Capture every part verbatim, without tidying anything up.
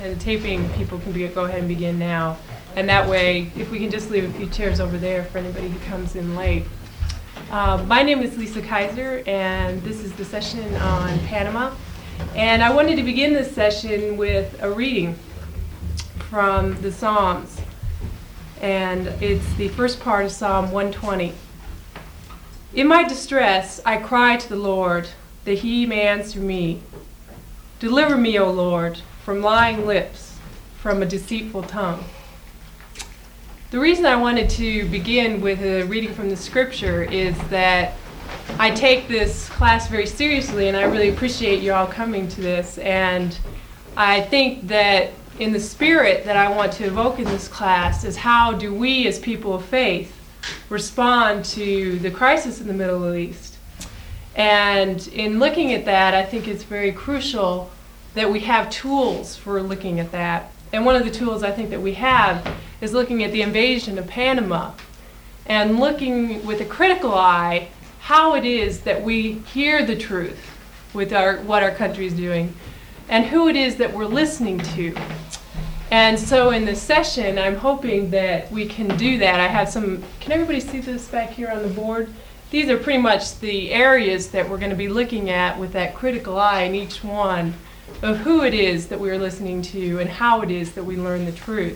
and the taping people can be, go ahead and begin now. And that way, if we can just leave a few chairs over there for anybody who comes in late. Uh, my name is Lisa Kaiser, and this is the session on Panama. And I wanted to begin this session with a reading from the Psalms. And it's the first part of Psalm one twenty. In my distress, I cry to the Lord, that he may answer me. Deliver me, O Lord, from lying lips, from a deceitful tongue. The reason I wanted to begin with a reading from the scripture is that I take this class very seriously, and I really appreciate you all coming to this. And I think that in the spirit that I want to evoke in this class is how do we as people of faith respond to the crisis in the Middle East. And in looking at that, I think it's very crucial that we have tools for looking at that. And one of the tools I think that we have is looking at the invasion of Panama and looking with a critical eye how it is that we hear the truth with our what our country is doing and who it is that we're listening to. And so in this session, I'm hoping that we can do that. I have some, can everybody see this back here on the board? These are pretty much the areas that we're going to be looking at with that critical eye in each one of who it is that we're listening to and how it is that we learn the truth.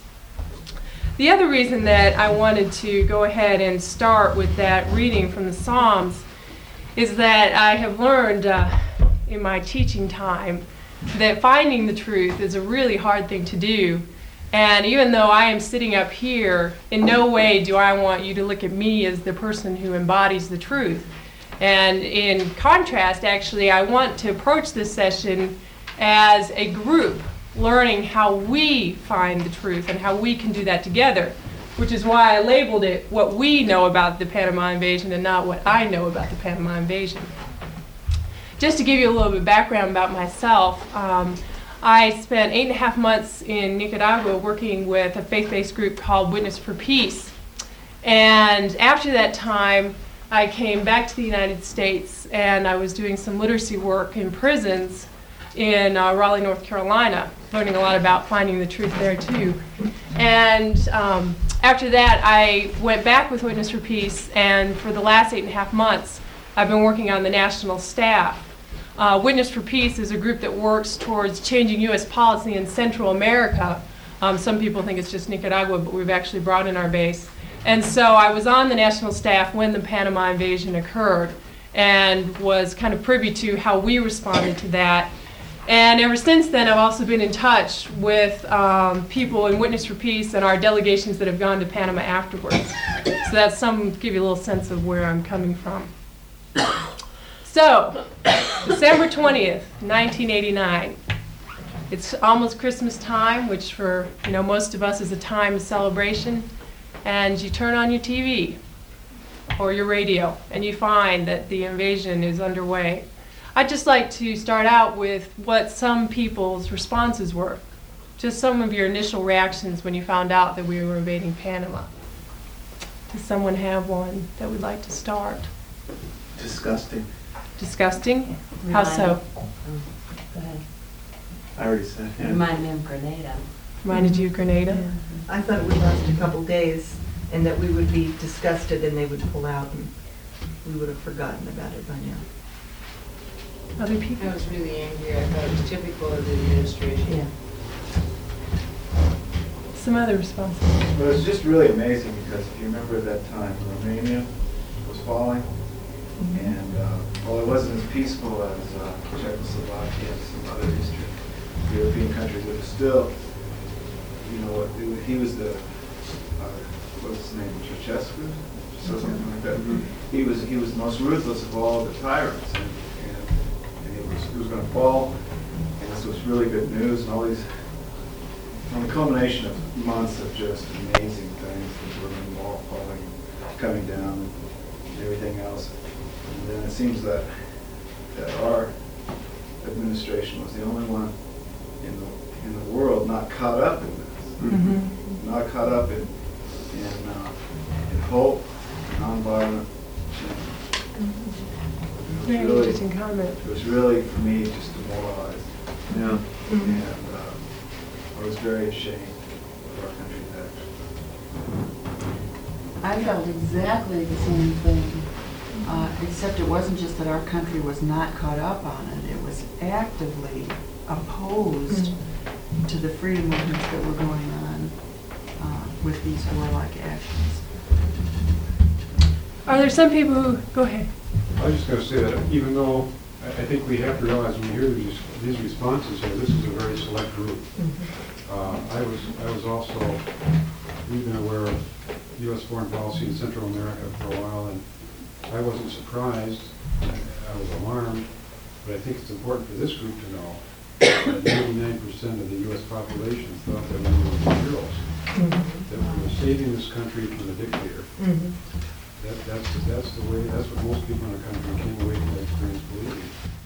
The other reason that I wanted to go ahead and start with that reading from the Psalms is that I have learned uh, in my teaching time that finding the truth is a really hard thing to do. And even though I am sitting up here, in no way do I want you to look at me as the person who embodies the truth. And in contrast, actually, I want to approach this session as a group, learning how we find the truth and how we can do that together, which is why I labeled it what we know about the Panama invasion and not what I know about the Panama invasion. Just to give you a little bit of background about myself, um, I spent eight and a half months in Nicaragua working with a faith-based group called Witness for Peace. And after that time, I came back to the United States and I was doing some literacy work in prisons in uh, Raleigh, North Carolina, learning a lot about finding the truth there too. And um, after that, I went back with Witness for Peace, and for the last eight and a half months, I've been working on the national staff. Uh, Witness for Peace is a group that works towards changing U S policy in Central America. Um, some people think it's just Nicaragua, but we've actually brought in our base. And so I was on the national staff when the Panama invasion occurred and was kind of privy to how we responded to that. And ever since then, I've also been in touch with um, people in Witness for Peace and our delegations that have gone to Panama afterwards. So that's some, give you a little sense of where I'm coming from. So, December twentieth, nineteen eighty-nine. It's almost Christmas time, which for you know most of us is a time of celebration. And you turn on your T V or your radio, and you find that the invasion is underway. I'd just like to start out with what some people's responses were. Just some of your initial reactions when you found out that we were invading Panama. Does someone have one that would like to start? Disgusting. Disgusting? How so? Oh, go ahead. I already said yeah. Reminded me of Grenada. Reminded you of Grenada? Yeah. I thought it would last a couple days and that we would be disgusted and they would pull out and we would have forgotten about it by now. Other people? I was really angry. I thought it was typical of the administration. Yeah. Some other responses? But it was just really amazing because if you remember at that time, Romania was falling, mm-hmm. and uh, while it wasn't as peaceful as uh, Czechoslovakia and some other Eastern European countries, it was still, you know, it, he was the, uh, what was his name, Ceausescu, so something like that. Mm-hmm. He was he was the most ruthless of all the tyrants. And, It was going to fall, and this was really good news, and all these, on the culmination of months of just amazing things, the Berlin Wall falling, coming down, and everything else. And then it seems that, that our administration was the only one in the in the world not caught up in this, Mm-hmm. not caught up in in, uh, in hope, nonviolent. Very interesting comment. It was really, for me, just demoralized. Yeah. And uh, I was very ashamed of our country's actions. I felt exactly the same thing, uh, except it wasn't just that our country was not caught up on it, it was actively opposed to the freedom movements that were going on uh, with these warlike actions. Are there some people who, go ahead. I was just going to say that even though I I think we have to realize when we hear these, these responses here, this is a very select group. Uh, I was I was also, we've been aware of U S foreign policy in Central America for a while, and I wasn't surprised. I was alarmed, but I think it's important for this group to know that ninety-nine percent of the U S population thought that we were heroes, that we were saving this country from the dictator. That, that's, that's the way, that's what most people in our country came away from that experience believing.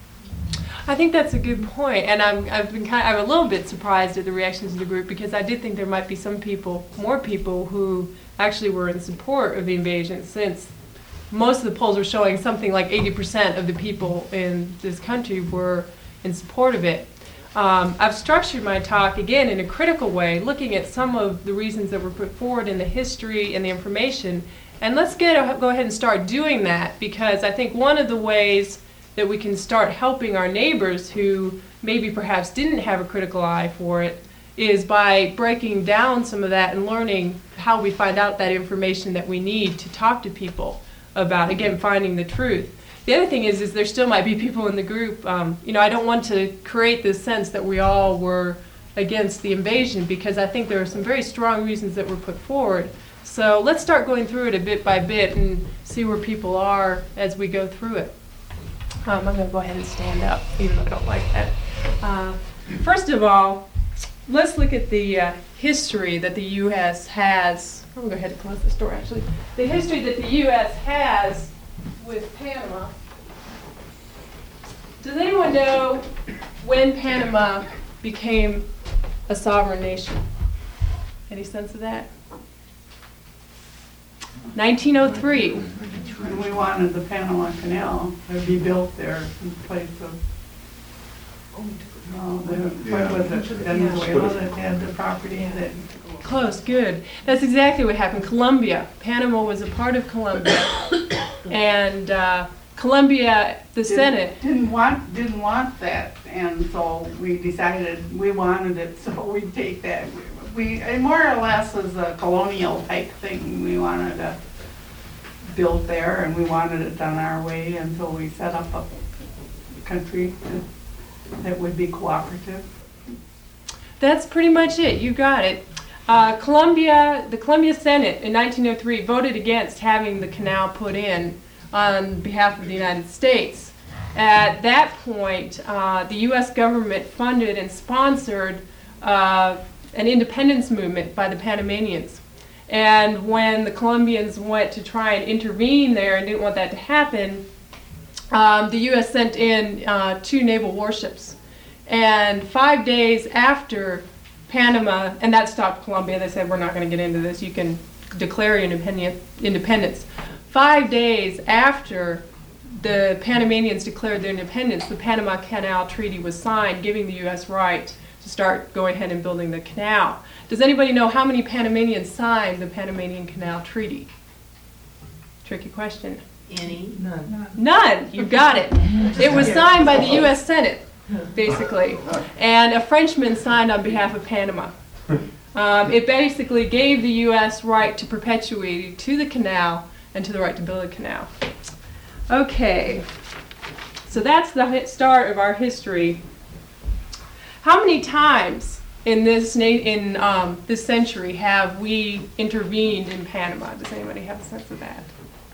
I think that's a good point, and I'm I've been kind I'm a little bit surprised at the reactions of the group because I did think there might be some people, more people, who actually were in support of the invasion, since most of the polls were showing something like eighty percent of the people in this country were in support of it. Um, I've structured my talk again in a critical way, looking at some of the reasons that were put forward in the history and the information. And let's get a, go ahead and start doing that, because I think one of the ways that we can start helping our neighbors who maybe perhaps didn't have a critical eye for it is by breaking down some of that and learning how we find out that information that we need to talk to people about, again, finding the truth. The other thing is, is there still might be people in the group, um, you know, I don't want to create this sense that we all were against the invasion, because I think there are some very strong reasons that were put forward. So let's start going through it a bit by bit and see where people are as we go through it. Um, I'm going to go ahead and stand up, even though I don't like that. Uh, first of all, let's look at the uh, history that the U S has. I'm going to go ahead and close this door, actually. The history that the U S has with Panama. Does anyone know when Panama became a sovereign nation? Any sense of that? nineteen oh three. And we wanted the Panama Canal to be built there in place of, uh, the, what was it, Venezuela that had the property that. Close, good. That's exactly what happened. Colombia. Panama was a part of Colombia. And uh, Colombia, the didn't- Senate. Didn't want, didn't want that, and so we decided we wanted it, so we'd take that. We, it more or less was a colonial type thing. We wanted to build there, and we wanted it done our way, and so we set up a country that, that would be cooperative. That's pretty much it. You got it. Uh, Colombia, the Colombia Senate in nineteen oh three voted against having the canal put in on behalf of the United States. At that point, uh, the U S government funded and sponsored uh, an independence movement by the Panamanians. And when the Colombians went to try and intervene there and didn't want that to happen, um, the U S sent in uh, two naval warships. And five days after Panama, and that stopped Colombia, they said, we're not going to get into this, you can declare your independent- independence. Five days after the Panamanians declared their independence, the Panama Canal Treaty was signed, giving the U S right to start going ahead and building the canal. Does anybody know how many Panamanians signed the Panamanian Canal Treaty? Tricky question. Any? None. None. You got it. It was signed by the U S Senate, basically, and a Frenchman signed on behalf of Panama. Um, it basically gave the U S right to perpetuity to the canal and to the right to build a canal. Okay, so that's the hi- start of our history. How many times in this na- in um, this century have we intervened in Panama? Does anybody have a sense of that?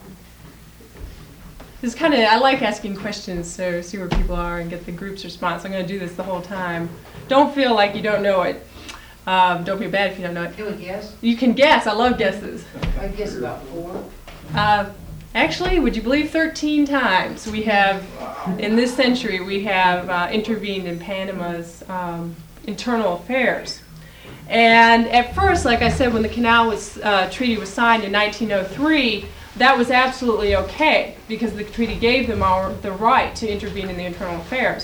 This kind of, I like asking questions to see where people are and get the group's response. I'm going to do this the whole time. Don't feel like you don't know it. Um, don't feel bad if you don't know it. Can we guess? You can guess. I love guesses. I guess about four. Uh, actually, would you believe thirteen times we have, in this century, we have uh, intervened in Panama's um, internal affairs. And at first, like I said, when the Canal was, uh, Treaty was signed in nineteen oh three, that was absolutely okay, because the treaty gave them our, the right to intervene in the internal affairs.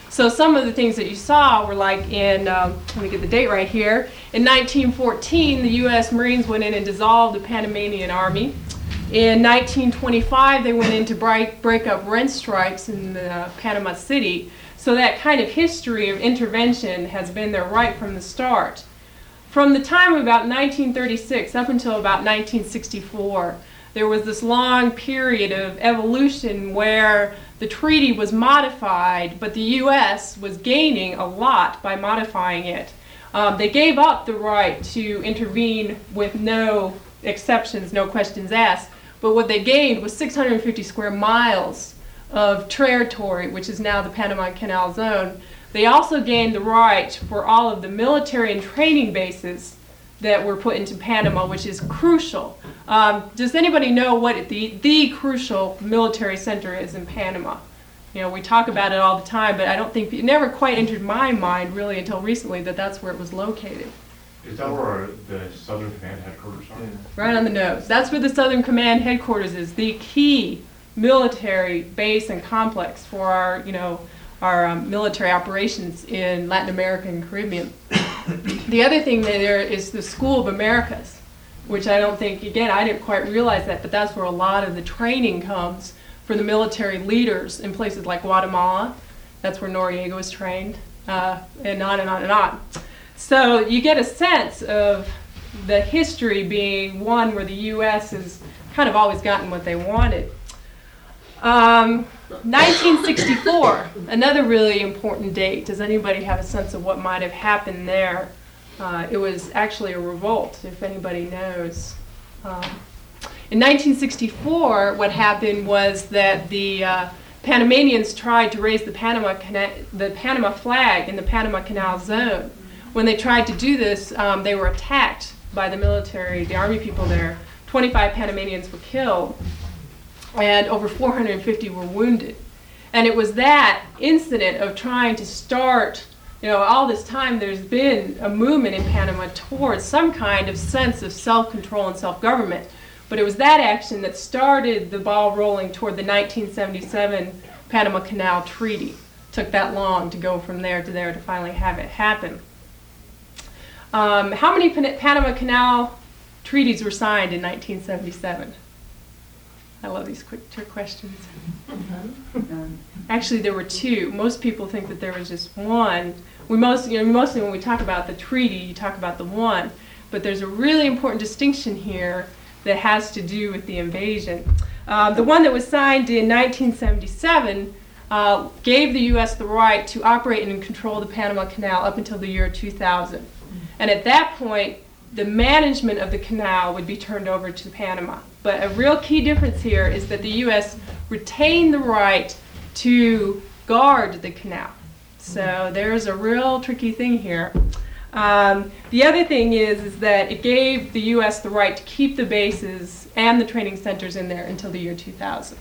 So some of the things that you saw were like in, um, let me get the date right here, in nineteen fourteen, the U S Marines went in and dissolved the Panamanian Army. In nineteen twenty-five, they went in to break, break up rent strikes in uh, Panama City. So that kind of history of intervention has been there right from the start. From the time of about nineteen thirty-six up until about nineteen sixty-four, there was this long period of evolution where the treaty was modified, but the U S was gaining a lot by modifying it. Um, they gave up the right to intervene with no exceptions, no questions asked, but what they gained was six hundred fifty square miles of territory, which is now the Panama Canal Zone. They also gained the right for all of the military and training bases that were put into Panama, which is crucial. Um, does anybody know what the, the crucial military center is in Panama? You know, we talk about it all the time, but I don't think, it never quite entered my mind really until recently that that's where it was located. Is that where the Southern Command headquarters are? Yeah. Right on the nose. That's where the Southern Command headquarters is, the key military base and complex for our, you know, our um, military operations in Latin America and Caribbean. The other thing there is the School of Americas, which I don't think, again, I didn't quite realize that, but that's where a lot of the training comes for the military leaders in places like Guatemala. That's where Noriega was trained, uh, and on and on and on. So you get a sense of the history being one where the U S has kind of always gotten what they wanted. Um, nineteen sixty-four, another really important date. Does anybody have a sense of what might have happened there? Uh, it was actually a revolt, if anybody knows. Um, in nineteen sixty-four, what happened was that the uh, Panamanians tried to raise the Panama, Cana- the Panama flag in the Panama Canal Zone. When they tried to do this, um, they were attacked by the military, the army people there. twenty-five Panamanians were killed, and over four hundred fifty were wounded. And it was that incident of trying to start, you know, all this time there's been a movement in Panama towards some kind of sense of self-control and self-government. But it was that action that started the ball rolling toward the nineteen seventy-seven Panama Canal Treaty. It took that long to go from there to there to finally have it happen. Um, how many Pan- Panama Canal treaties were signed in nineteen seventy-seven? I love these quick trick questions. Actually, there were two. Most people think that there was just one. We most, you know, mostly when we talk about the treaty, you talk about the one. But there's a really important distinction here that has to do with the invasion. Uh, the one that was signed in nineteen seventy-seven uh, gave the U S the right to operate and control the Panama Canal up until the year two thousand. And at that point, the management of the canal would be turned over to Panama. But a real key difference here is that the U S retained the right to guard the canal. So there's a real tricky thing here. Um, the other thing is, is that it gave the U S the right to keep the bases and the training centers in there until the year two thousand.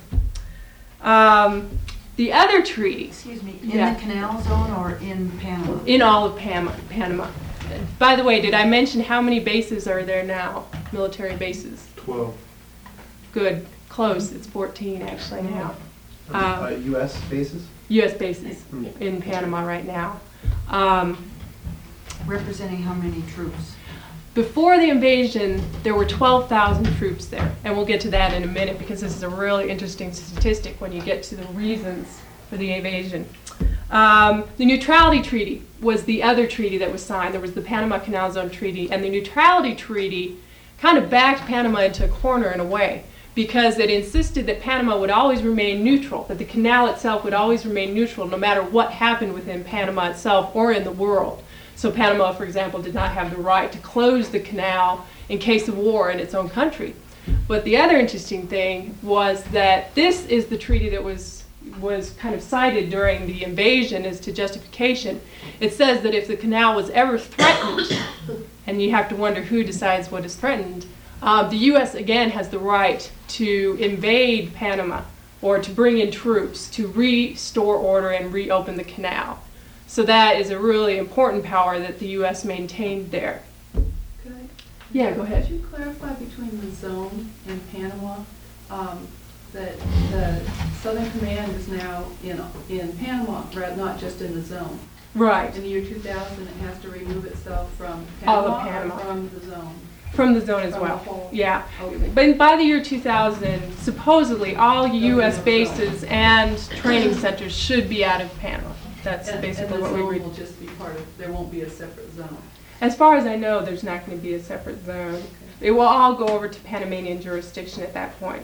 Um, the other treaty, Excuse me, in Yeah. the canal zone or in Panama? in all of Panama, Panama. By the way, did I mention how many bases are there now, military bases? Twelve. Good, close, it's fourteen actually now. Uh, Um, U S bases? U S bases in Panama right now. Um, Representing how many troops? Before the invasion, there were twelve thousand troops there, and we'll get to that in a minute because this is a really interesting statistic when you get to the reasons for the invasion. Um, the Neutrality Treaty was the other treaty that was signed. There was the Panama Canal Zone Treaty, and the Neutrality Treaty kind of backed Panama into a corner in a way because it insisted that Panama would always remain neutral, that the canal itself would always remain neutral no matter what happened within Panama itself or in the world. So Panama, for example, did not have the right to close the canal in case of war in its own country. But the other interesting thing was that this is the treaty that was was kind of cited during the invasion as to justification. It says that if the canal was ever threatened, and you have to wonder who decides what is threatened, uh, the U S again has the right to invade Panama or to bring in troops to restore order and reopen the canal. So that is a really important power that the U S maintained there. Could I? Yeah, go ahead. Could you clarify between the zone and Panama? Um, that the Southern Command is now in, in Panama, rather not just in the zone. Right, In the year two thousand, it has to remove itself from All of Panama Panama. or from the zone. from the zone as From the well. whole- Yeah. Okay. But by the year two thousand, supposedly all U S bases and training centers should be out of Panama. That's And- basically what we And the read. zone will just be part of, there won't be a separate zone. As far as I know, there's not going to be a separate zone. It will all go over to Panamanian jurisdiction at that point.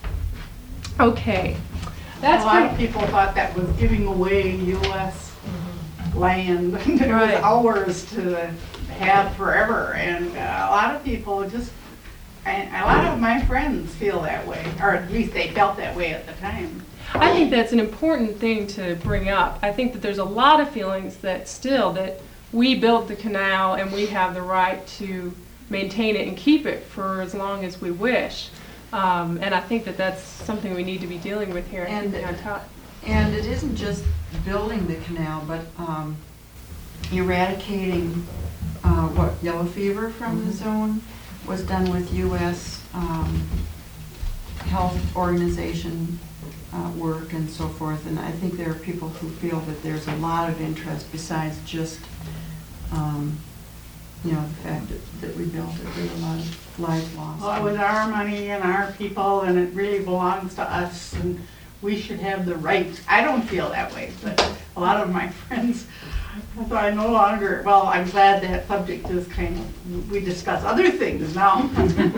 Okay. That's A lot of pretty, people thought that was giving away U S land. It was Right. ours to have forever, and uh, a lot of people just, and a lot of my friends feel that way, or at least they felt that way at the time. I think that's an important thing to bring up. I think that there's a lot of feelings that still that we built the canal and we have the right to maintain it and keep it for as long as we wish. Um, and I think that that's something we need to be dealing with here and And- keeping on top. And it isn't just building the canal, but um, eradicating uh, what, yellow fever from the zone was done with U S um, health organization uh, work and so forth. And I think there are people who feel that there's a lot of interest besides just, um, you know, the fact that, that we built it. There's a lot of lives lost. Well, it was our money and our people, and it really belongs to us, and we should have the right. I don't feel that way, but a lot of my friends, so I no longer, well, I'm glad that subject is kind of, we discuss other things now.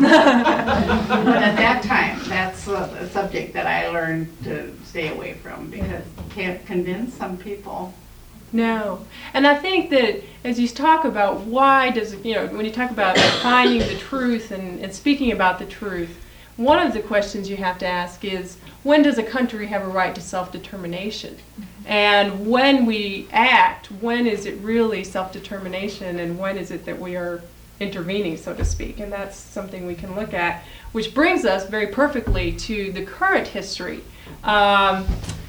But at that time, that's a a subject that I learned to stay away from, because you can't convince some people. No. And I think that as you talk about why does, you know, when you talk about finding the truth and, and speaking about the truth, one of the questions you have to ask is, when does a country have a right to self-determination? And when we act, when is it really self-determination and when is it that we are intervening, so to speak? And that's something we can look at, which brings us very perfectly to the current history. Um,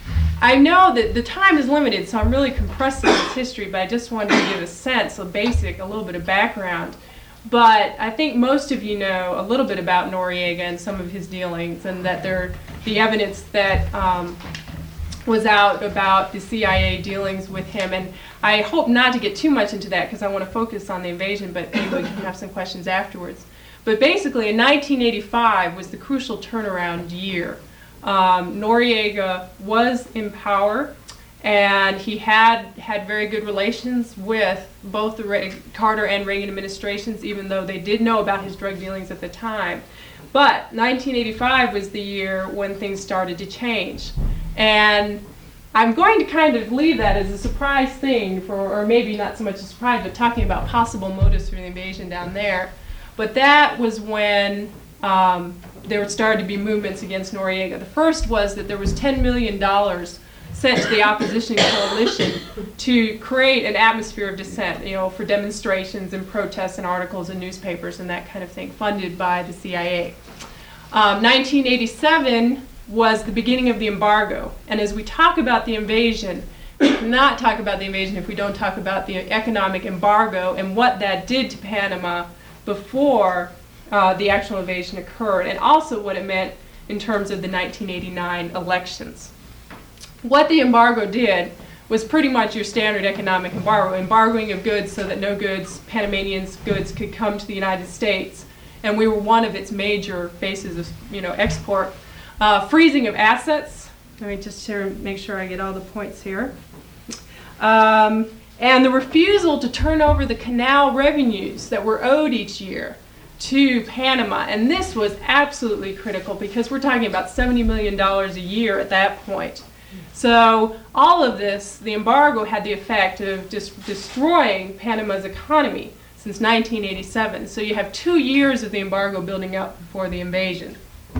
I know that the time is limited, so I'm really compressing this history, but I just wanted to give a sense, a basic, a little bit of background. But I think most of you know a little bit about Noriega and some of his dealings, and that there, the evidence that um, was out about the C I A dealings with him. And I hope not to get too much into that because I want to focus on the invasion, but maybe we can have some questions afterwards. But basically, in nineteen eighty-five was the crucial turnaround year. Um, Noriega was in power, and he had had very good relations with both the Re- Carter and Reagan administrations, even though they did know about his drug dealings at the time. But nineteen eighty-five was the year when things started to change. And I'm going to kind of leave that as a surprise thing, for, or maybe not so much a surprise, but talking about possible motives for the invasion down there. But that was when um, there started to be movements against Noriega. The first was that there was ten million dollars sent to the opposition coalition to create an atmosphere of dissent, you know, for demonstrations and protests and articles in newspapers and that kind of thing, funded by the C I A. Um, nineteen eighty-seven was the beginning of the embargo, and as we talk about the invasion, we cannot talk about the invasion if we don't talk about the economic embargo and what that did to Panama before uh, the actual invasion occurred, and also what it meant in terms of the nineteen eighty-nine elections. What the embargo did was pretty much your standard economic embargo, embargoing of goods so that no goods, Panamanians' goods, could come to the United States, and we were one of its major bases of, you know, export. Uh, freezing of assets. Let me just share, make sure I get all the points here. Um, and the refusal to turn over the canal revenues that were owed each year to Panama. And this was absolutely critical because we're talking about seventy million dollars a year at that point. So all of this, the embargo had the effect of just destroying Panama's economy since nineteen eighty-seven. So you have two years of the embargo building up before the invasion.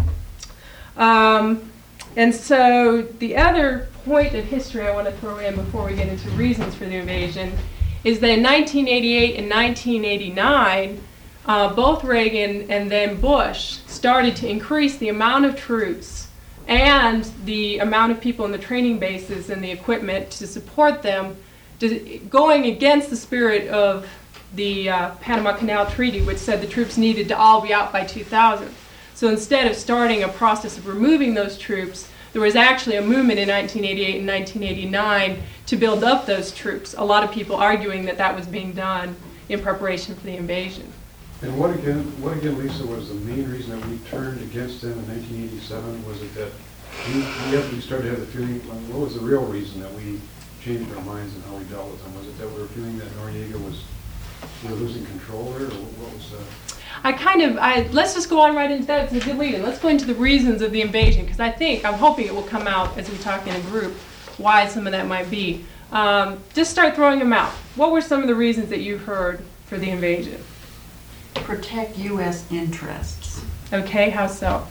Um, and so the other point of history I want to throw in before we get into reasons for the invasion is that in nineteen eighty-eight and nineteen eighty-nine, uh, both Reagan and then Bush started to increase the amount of troops and the amount of people in the training bases and the equipment to support them, to, going against the spirit of the uh, Panama Canal Treaty, which said the troops needed to all be out by two thousand. So instead of starting a process of removing those troops, there was actually a movement in nineteen eighty-eight and nineteen eighty-nine to build up those troops. A lot of people arguing that that was being done in preparation for the invasion. And what again, what again, Lisa, was the main reason that we turned against them in nineteen eighty-seven? Was it that we, we, have, we started to have the feeling, what was the real reason that we changed our minds in how we dealt with them? Was it that we were feeling that Noriega was, we were losing control there, or what was that? I kind of, I, let's just go on right into that. It's a good lead in. Let's go into the reasons of the invasion, because I think, I'm hoping it will come out as we talk in a group, why some of that might be. Um, just start throwing them out. What were some of the reasons that you've heard for the invasion? Protect U S interests. Okay, how so?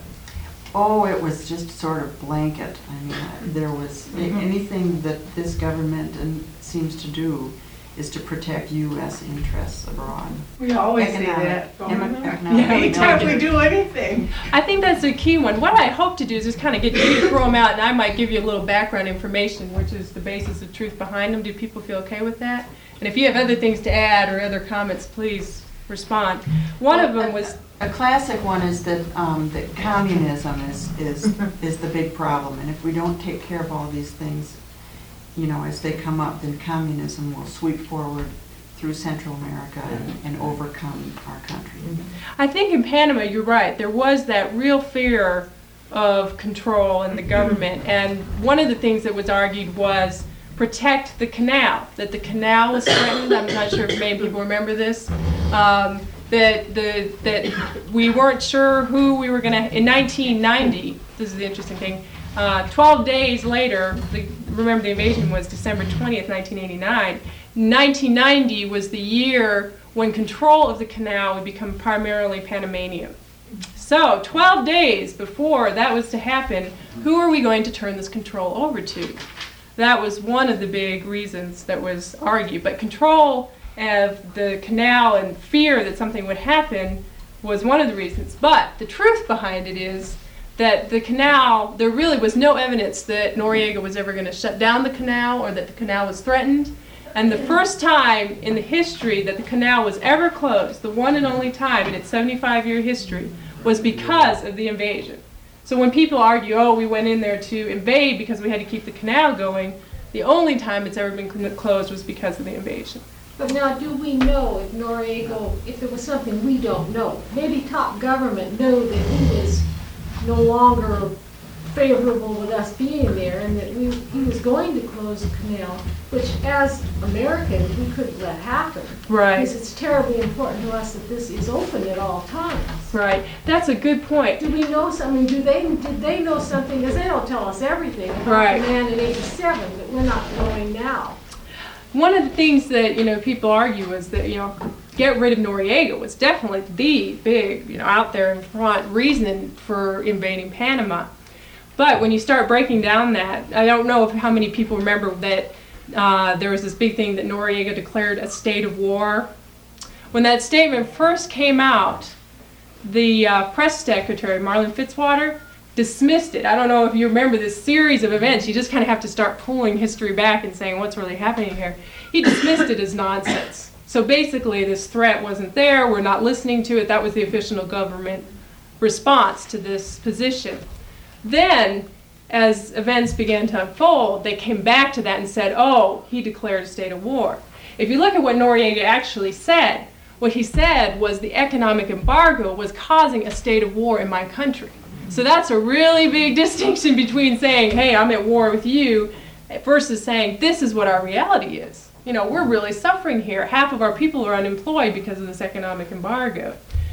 Oh, it was just sort of blanket. I mean, uh, there was, Mhm. anything that this government and seems to do is to protect U S interests abroad. We always say Economic- that. don't we? emo- economic Yeah, we Anytime talk- we do anything. I think that's a key one. What I hope to do is just kind of get you to throw them out, and I might give you a little background information, which is the basis of truth behind them. Do people feel okay with that? And if you have other things to add or other comments, please respond. One of them was, A classic one is that, um, that communism is, is, is the big problem, and if we don't take care of all these things, you know, as they come up, then communism will sweep forward through Central America and, and overcome our country. I think in Panama, you're right, there was that real fear of control in the government, and one of the things that was argued was protect the canal, that the canal was threatened. I'm not sure if many people remember this. Um, that the that we weren't sure who we were going to, in nineteen ninety, this is the interesting thing, uh, twelve days later, the, remember the invasion was December twentieth, nineteen eighty-nine, nineteen ninety was the year when control of the canal would become primarily Panamanian. So twelve days before that was to happen, who are we going to turn this control over to? That was one of the big reasons that was argued. But control of the canal and fear that something would happen was one of the reasons. But the truth behind it is that the canal, there really was no evidence that Noriega was ever going to shut down the canal or that the canal was threatened. And the first time in the history that the canal was ever closed, the one and only time in its seventy-five year history, was because of the invasion. So when people argue, oh, we went in there to invade because we had to keep the canal going, the only time it's ever been cl- closed was because of the invasion. But now, do we know if Noriega, if there was something we don't know? Maybe top government knew that he was no longer favorable with us being there and that we, he was going to close the canal, which as Americans, we couldn't let happen. Right. Because it's terribly important to us that this is open at all times. Right. That's a good point. Do we know something? Do they, did they know something? Because they don't tell us everything about Right. the man in eighty-seven that we're not knowing now. One of the things that, you know, people argue is that, you know, get rid of Noriega was definitely the big, you know, out there in front reason for invading Panama. But when you start breaking down that, I don't know if how many people remember that uh, there was this big thing that Noriega declared a state of war. When that statement first came out, the uh, press secretary, Marlin Fitzwater, dismissed it. I don't know if you remember this series of events. You just kind of have to start pulling history back and saying what's really happening here. He dismissed it as nonsense. So basically this threat wasn't there. We're not listening to it. That was the official government response to this position. Then, as events began to unfold, they came back to that and said, oh, he declared a state of war. If you look at what Noriega actually said, what he said was the economic embargo was causing a state of war in my country. So that's a really big distinction between saying, hey, I'm at war with you, versus saying, this is what our reality is. You know, we're really suffering here. Half of our people are unemployed because of this economic embargo.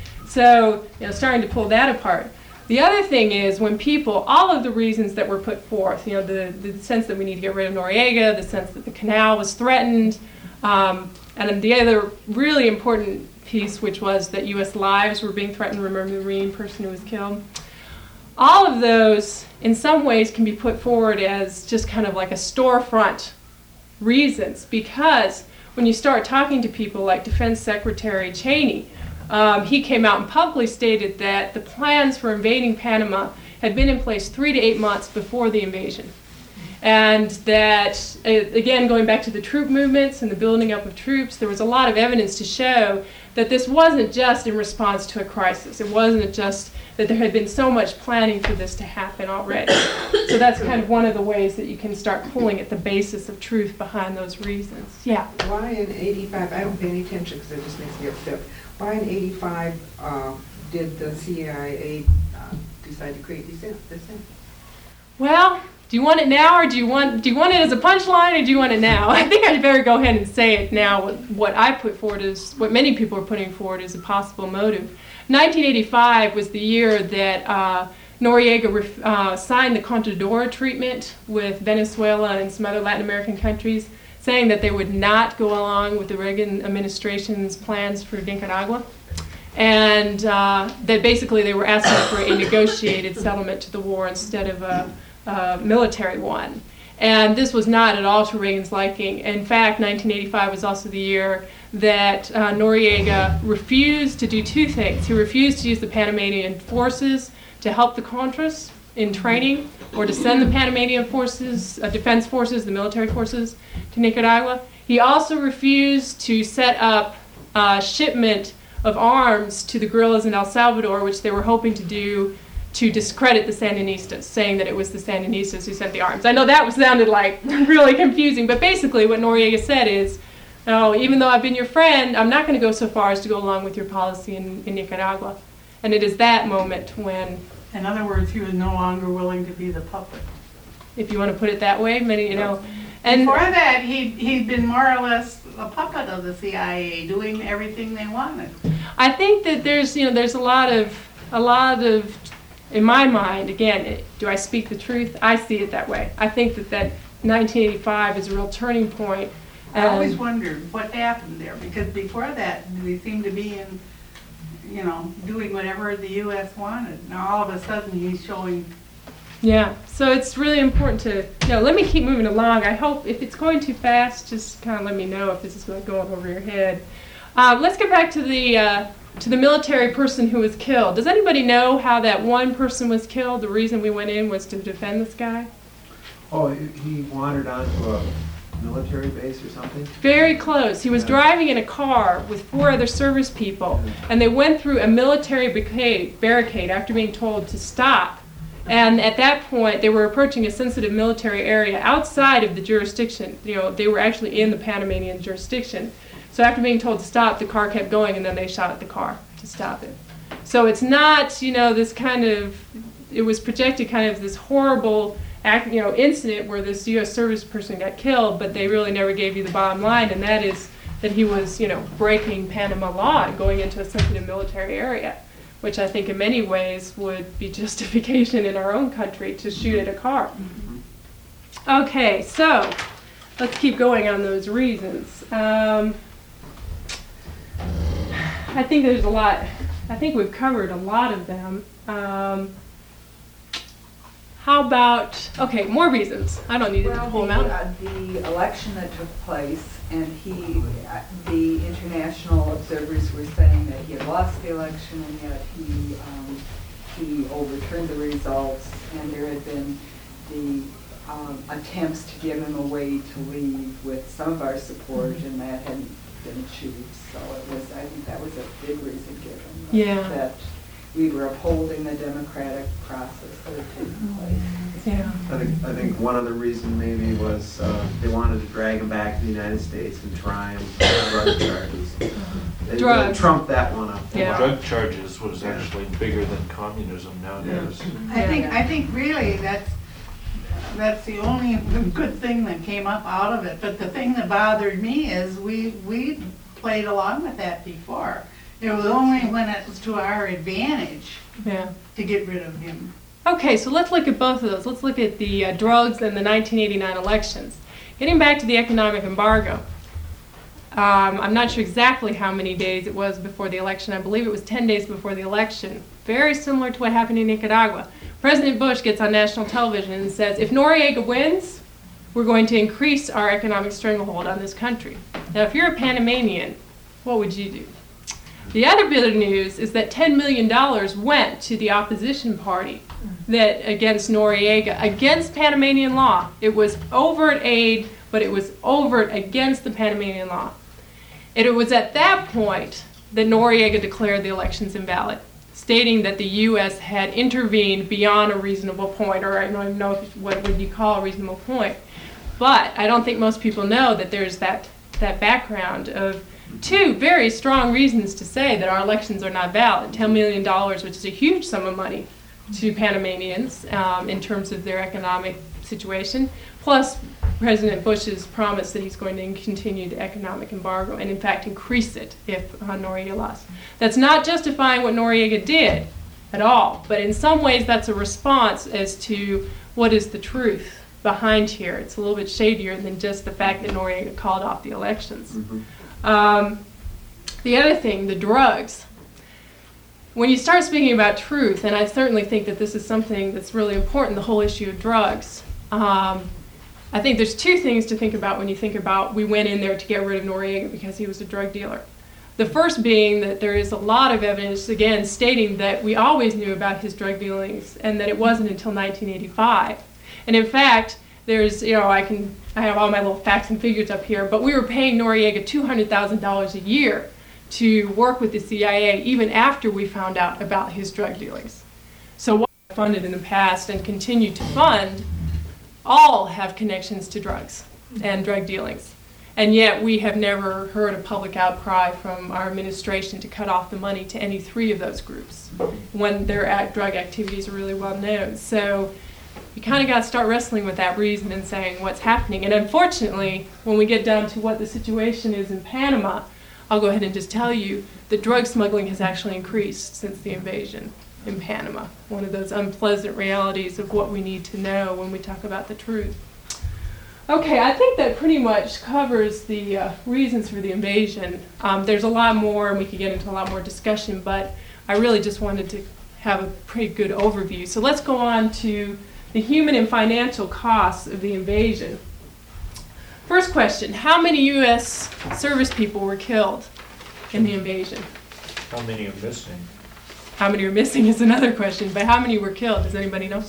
So, you know, starting to pull that apart. The other thing is when people, all of the reasons that were put forth, you know, the, the sense that we need to get rid of Noriega, the sense that the canal was threatened, um, and the other really important piece, which was that U S lives were being threatened. Remember the Marine person who was killed? All of those, in some ways, can be put forward as just kind of like a storefront reasons, because when you start talking to people like Defense Secretary Cheney, um, he came out and publicly stated that the plans for invading Panama had been in place three to eight months before the invasion. And that, uh, again, going back to the troop movements and the building up of troops, there was a lot of evidence to show that this wasn't just in response to a crisis. It wasn't just that there had been so much planning for this to happen already. So that's kind of one of the ways that you can start pulling at the basis of truth behind those reasons. Yeah? Why in eighty-five, I don't pay any attention because it just makes me upset. Why in eighty-five uh, did the C I A uh, decide to create these things? this thing? Well, do you want it now, or do you want do you want it as a punchline, or do you want it now? I think I'd better go ahead and say it now. What, what I put forward is, what many people are putting forward is a possible motive. nineteen eighty-five was the year that uh, Noriega ref, uh, signed the Contadora treatment with Venezuela and some other Latin American countries, saying that they would not go along with the Reagan administration's plans for Nicaragua. And uh, that basically they were asking for a negotiated settlement to the war instead of a, a military one. And this was not at all to Reagan's liking. In fact, nineteen eighty-five was also the year that uh, Noriega refused to do two things. He refused to use the Panamanian forces to help the Contras in training, or to send the Panamanian forces, uh, defense forces, the military forces, to Nicaragua. He also refused to set up a shipment of arms to the guerrillas in El Salvador, which they were hoping to do to discredit the Sandinistas, saying that it was the Sandinistas who sent the arms. I know that was sounded like really confusing, but basically what Noriega said is, no, even though I've been your friend, I'm not going to go so far as to go along with your policy in, in Nicaragua. And it is that moment when, In other words, he was no longer willing to be the puppet. if you want to put it that way, many, you know, and Before that, he, he'd been more or less a puppet of the C I A, doing everything they wanted. I think that there's, you know, there's a lot of, a lot of, in my mind, again, it, do I speak the truth? I see it that way. I think that that nineteen eighty-five is a real turning point. I always Um, wondered what happened there, because before that, we seemed to be in, you know, doing whatever the U S wanted. Now all of a sudden, he's showing. Yeah, so it's really important to, no, let me keep moving along. I hope if it's going too fast, just kind of let me know if this is going over your head. Uh, let's get back to the uh, to the military person who was killed. Does anybody know how that one person was killed? The reason we went in was to defend this guy? Oh, he he wandered onto a military base or something? Very close. He was Yeah. driving in a car with four other service people, and they went through a military barricade, barricade after being told to stop. And at that point, they were approaching a sensitive military area outside of the jurisdiction. You know, they were actually in the Panamanian jurisdiction. So after being told to stop, the car kept going, and then they shot at the car to stop it. So it's not, you know, this kind of, it was projected kind of this horrible act, you know, incident where this U S service person got killed, but they really never gave you the bottom line, and that is that he was, you know, breaking Panama law and going into a sensitive military area, which I think in many ways would be justification in our own country to shoot at a car. Okay, so let's keep going on those reasons. Um, I think there's a lot, I think we've covered a lot of them. Um, how about, okay, more reasons. I don't need to Well, pull the, them out. uh, the election that took place, and he, uh, the international observers were saying that he had lost the election, and yet he, um, he overturned the results, and there had been the um, attempts to give him a way to leave with some of our support, and that hadn't been achieved. So it was, I think that was a big reason given. Yeah. That we were upholding the democratic process that had taken place. Yeah. I think, I think one other reason maybe was uh, they wanted to drag him back to the United States and try him on drug charges. They Drugs. really trumped that one up. Yeah. Drug charges was actually bigger than communism nowadays. I think, I think really that's, that's the only good thing that came up out of it. But the thing that bothered me is we, we played along with that before. It was only when it was to our advantage Yeah. to get rid of him. Okay, so let's look at both of those. Let's look at the uh, drugs and the nineteen eighty-nine elections. Getting back to the economic embargo, um, I'm not sure exactly how many days it was before the election. I believe it was ten days before the election. Very similar to what happened in Nicaragua. President Bush gets on national television and says, if Noriega wins, we're going to increase our economic stranglehold on this country. Now, if you're a Panamanian, what would you do? The other bit of news is that ten million dollars went to the opposition party that against Noriega, against Panamanian law. It was overt aid, but it was overt against the Panamanian law. And it was at that point that Noriega declared the elections invalid, stating that the U S had intervened beyond a reasonable point, or I don't even know if, what would you call a reasonable point. But I don't think most people know that there's that, that background of two very strong reasons to say that our elections are not valid. ten million dollars, which is a huge sum of money to Panamanians um, in terms of their economic situation, plus President Bush's promise that he's going to continue the economic embargo and in fact increase it if uh, Noriega lost. That's not justifying what Noriega did at all, but in some ways that's a response as to what is the truth behind here. It's a little bit shadier than just the fact that Noriega called off the elections. Mhm. Um, the other thing, the drugs. When you start speaking about truth, and I certainly think that this is something that's really important, the whole issue of drugs, um, I think there's two things to think about when you think about we went in there to get rid of Noriega because he was a drug dealer. The first being that there is a lot of evidence, again, stating that we always knew about his drug dealings and that it wasn't until nineteen eighty-five. And in fact, there's, you know, I can, I have all my little facts and figures up here, but we were paying Noriega two hundred thousand dollars a year to work with the C I A even after we found out about his drug dealings. So what we funded in the past and continue to fund all have connections to drugs and drug dealings. And yet we have never heard a public outcry from our administration to cut off the money to any three of those groups when their act, drug activities are really well known. So you kind of got to start wrestling with that reason and saying what's happening. And unfortunately, when we get down to what the situation is in Panama, I'll go ahead and just tell you that drug smuggling has actually increased since the invasion in Panama. One of those unpleasant realities of what we need to know when we talk about the truth. Okay, I think that pretty much covers the uh, reasons for the invasion. Um, there's a lot more, and we could get into a lot more discussion, but I really just wanted to have a pretty good overview. So let's go on to the human and financial costs of the invasion. First question, how many U S service people were killed in the invasion? How many are missing? How many are missing is another question, but how many were killed? Does anybody know?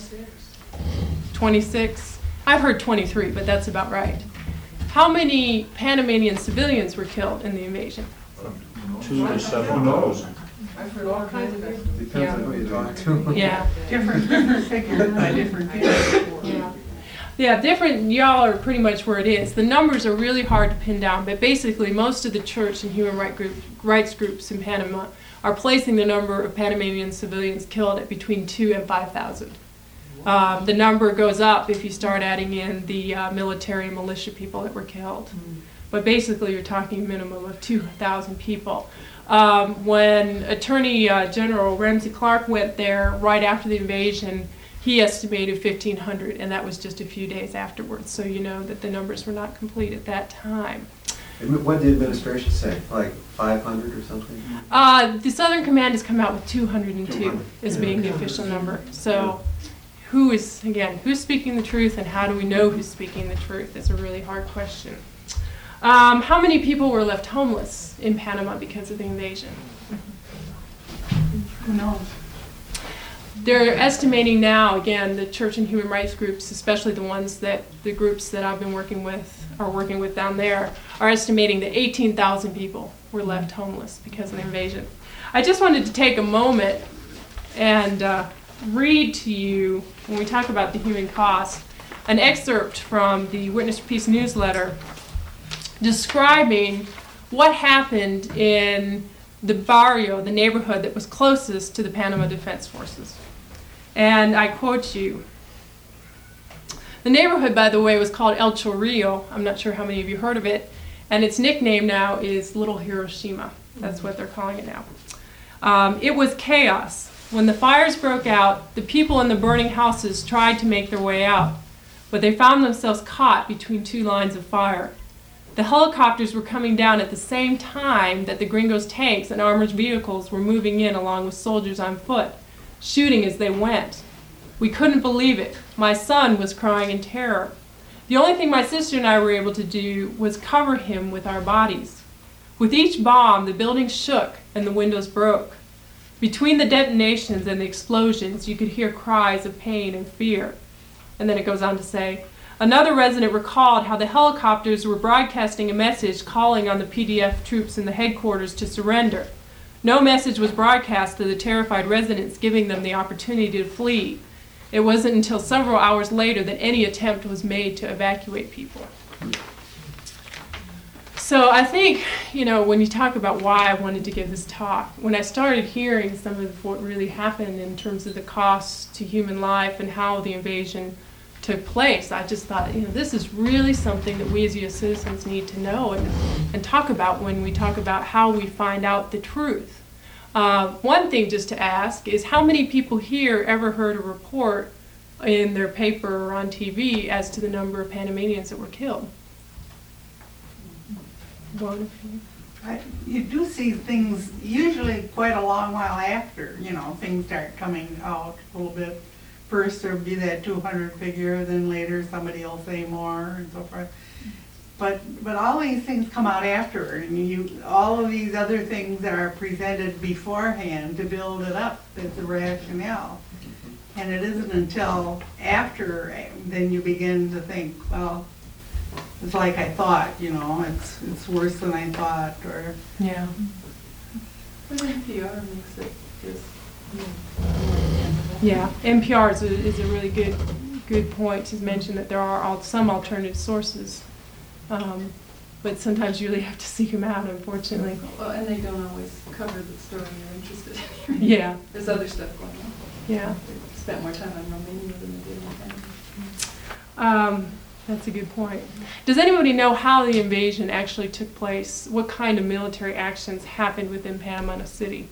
twenty-six. I've heard twenty-three, but that's about right. How many Panamanian civilians were killed in the invasion? Two to seven thousand. I've heard all kinds of estimates. Depends on who you talk to. Yeah. Different, different figures by different people. Yeah. Yeah, different, y'all are pretty much where it is. The numbers are really hard to pin down, but basically most of the church and human right group, rights groups in Panama are placing the number of Panamanian civilians killed at between two and five thousand. Um, the number goes up if you start adding in the uh, military and militia people that were killed. Mm. But basically you're talking a minimum of two thousand people. Um, when Attorney uh, General Ramsey Clark went there right after the invasion, he estimated fifteen hundred, and that was just a few days afterwards. So you know that the numbers were not complete at that time. And what did the administration say? Like five hundred or something? Uh, the Southern Command has come out with two hundred two two hundred. as being the official number. So who is, again, who's speaking the truth and how do we know who's speaking the truth? It's a really hard question. Um, how many people were left homeless in Panama because of the invasion? Who knows? They're estimating now, again, the church and human rights groups, especially the ones that the groups that I've been working with are working with down there, are estimating that eighteen thousand people were left homeless because of the invasion. I just wanted to take a moment and uh, read to you, when we talk about the human cost, an excerpt from the Witness for Peace newsletter describing what happened in the barrio, the neighborhood that was closest to the Panama Defense Forces. And I quote you. The neighborhood, by the way, was called El Chorrillo. I'm not sure how many of you heard of it. And its nickname now is Little Hiroshima. That's what they're calling it now. Um, it was chaos. When the fires broke out, the people in the burning houses tried to make their way out, but they found themselves caught between two lines of fire. The helicopters were coming down at the same time that the gringos' tanks and armored vehicles were moving in along with soldiers on foot, shooting as they went. We couldn't believe it. My son was crying in terror. The only thing my sister and I were able to do was cover him with our bodies. With each bomb, the building shook and the windows broke. Between the detonations and the explosions, you could hear cries of pain and fear. And then it goes on to say, another resident recalled how the helicopters were broadcasting a message calling on the P D F troops in the headquarters to surrender. No message was broadcast to the terrified residents, giving them the opportunity to flee. It wasn't until several hours later that any attempt was made to evacuate people. So I think, you know, when you talk about why I wanted to give this talk, when I started hearing some of what really happened in terms of the costs to human life and how the invasion took place, I just thought, you know, this is really something that we as U S citizens need to know and, and talk about when we talk about how we find out the truth. Uh, one thing just to ask is how many people here ever heard a report in their paper or on T V as to the number of Panamanians that were killed? One of you. I- You do see things usually quite a long while after, you know, things start coming out a little bit. First there'll be that two hundred figure, then later somebody will say more and so forth. But, but all these things come out after, and you, all of these other things are presented beforehand to build it up as a rationale. And it isn't until after, eh, then you begin to think, well, it's like I thought, you know, it's, it's worse than I thought, or. Yeah. But N P R makes it just, Yeah, N P R is a, is a really good good point to mention that there are al- some alternative sources, um, but sometimes you really have to seek them out, unfortunately. well, and they don't always cover the story you're interested in. Yeah. There's other stuff going on. Yeah. They spent more time on Romania than they did on Panama. Um, that's a good point. Does anybody know how the invasion actually took place? What kind of military actions happened within Panama City?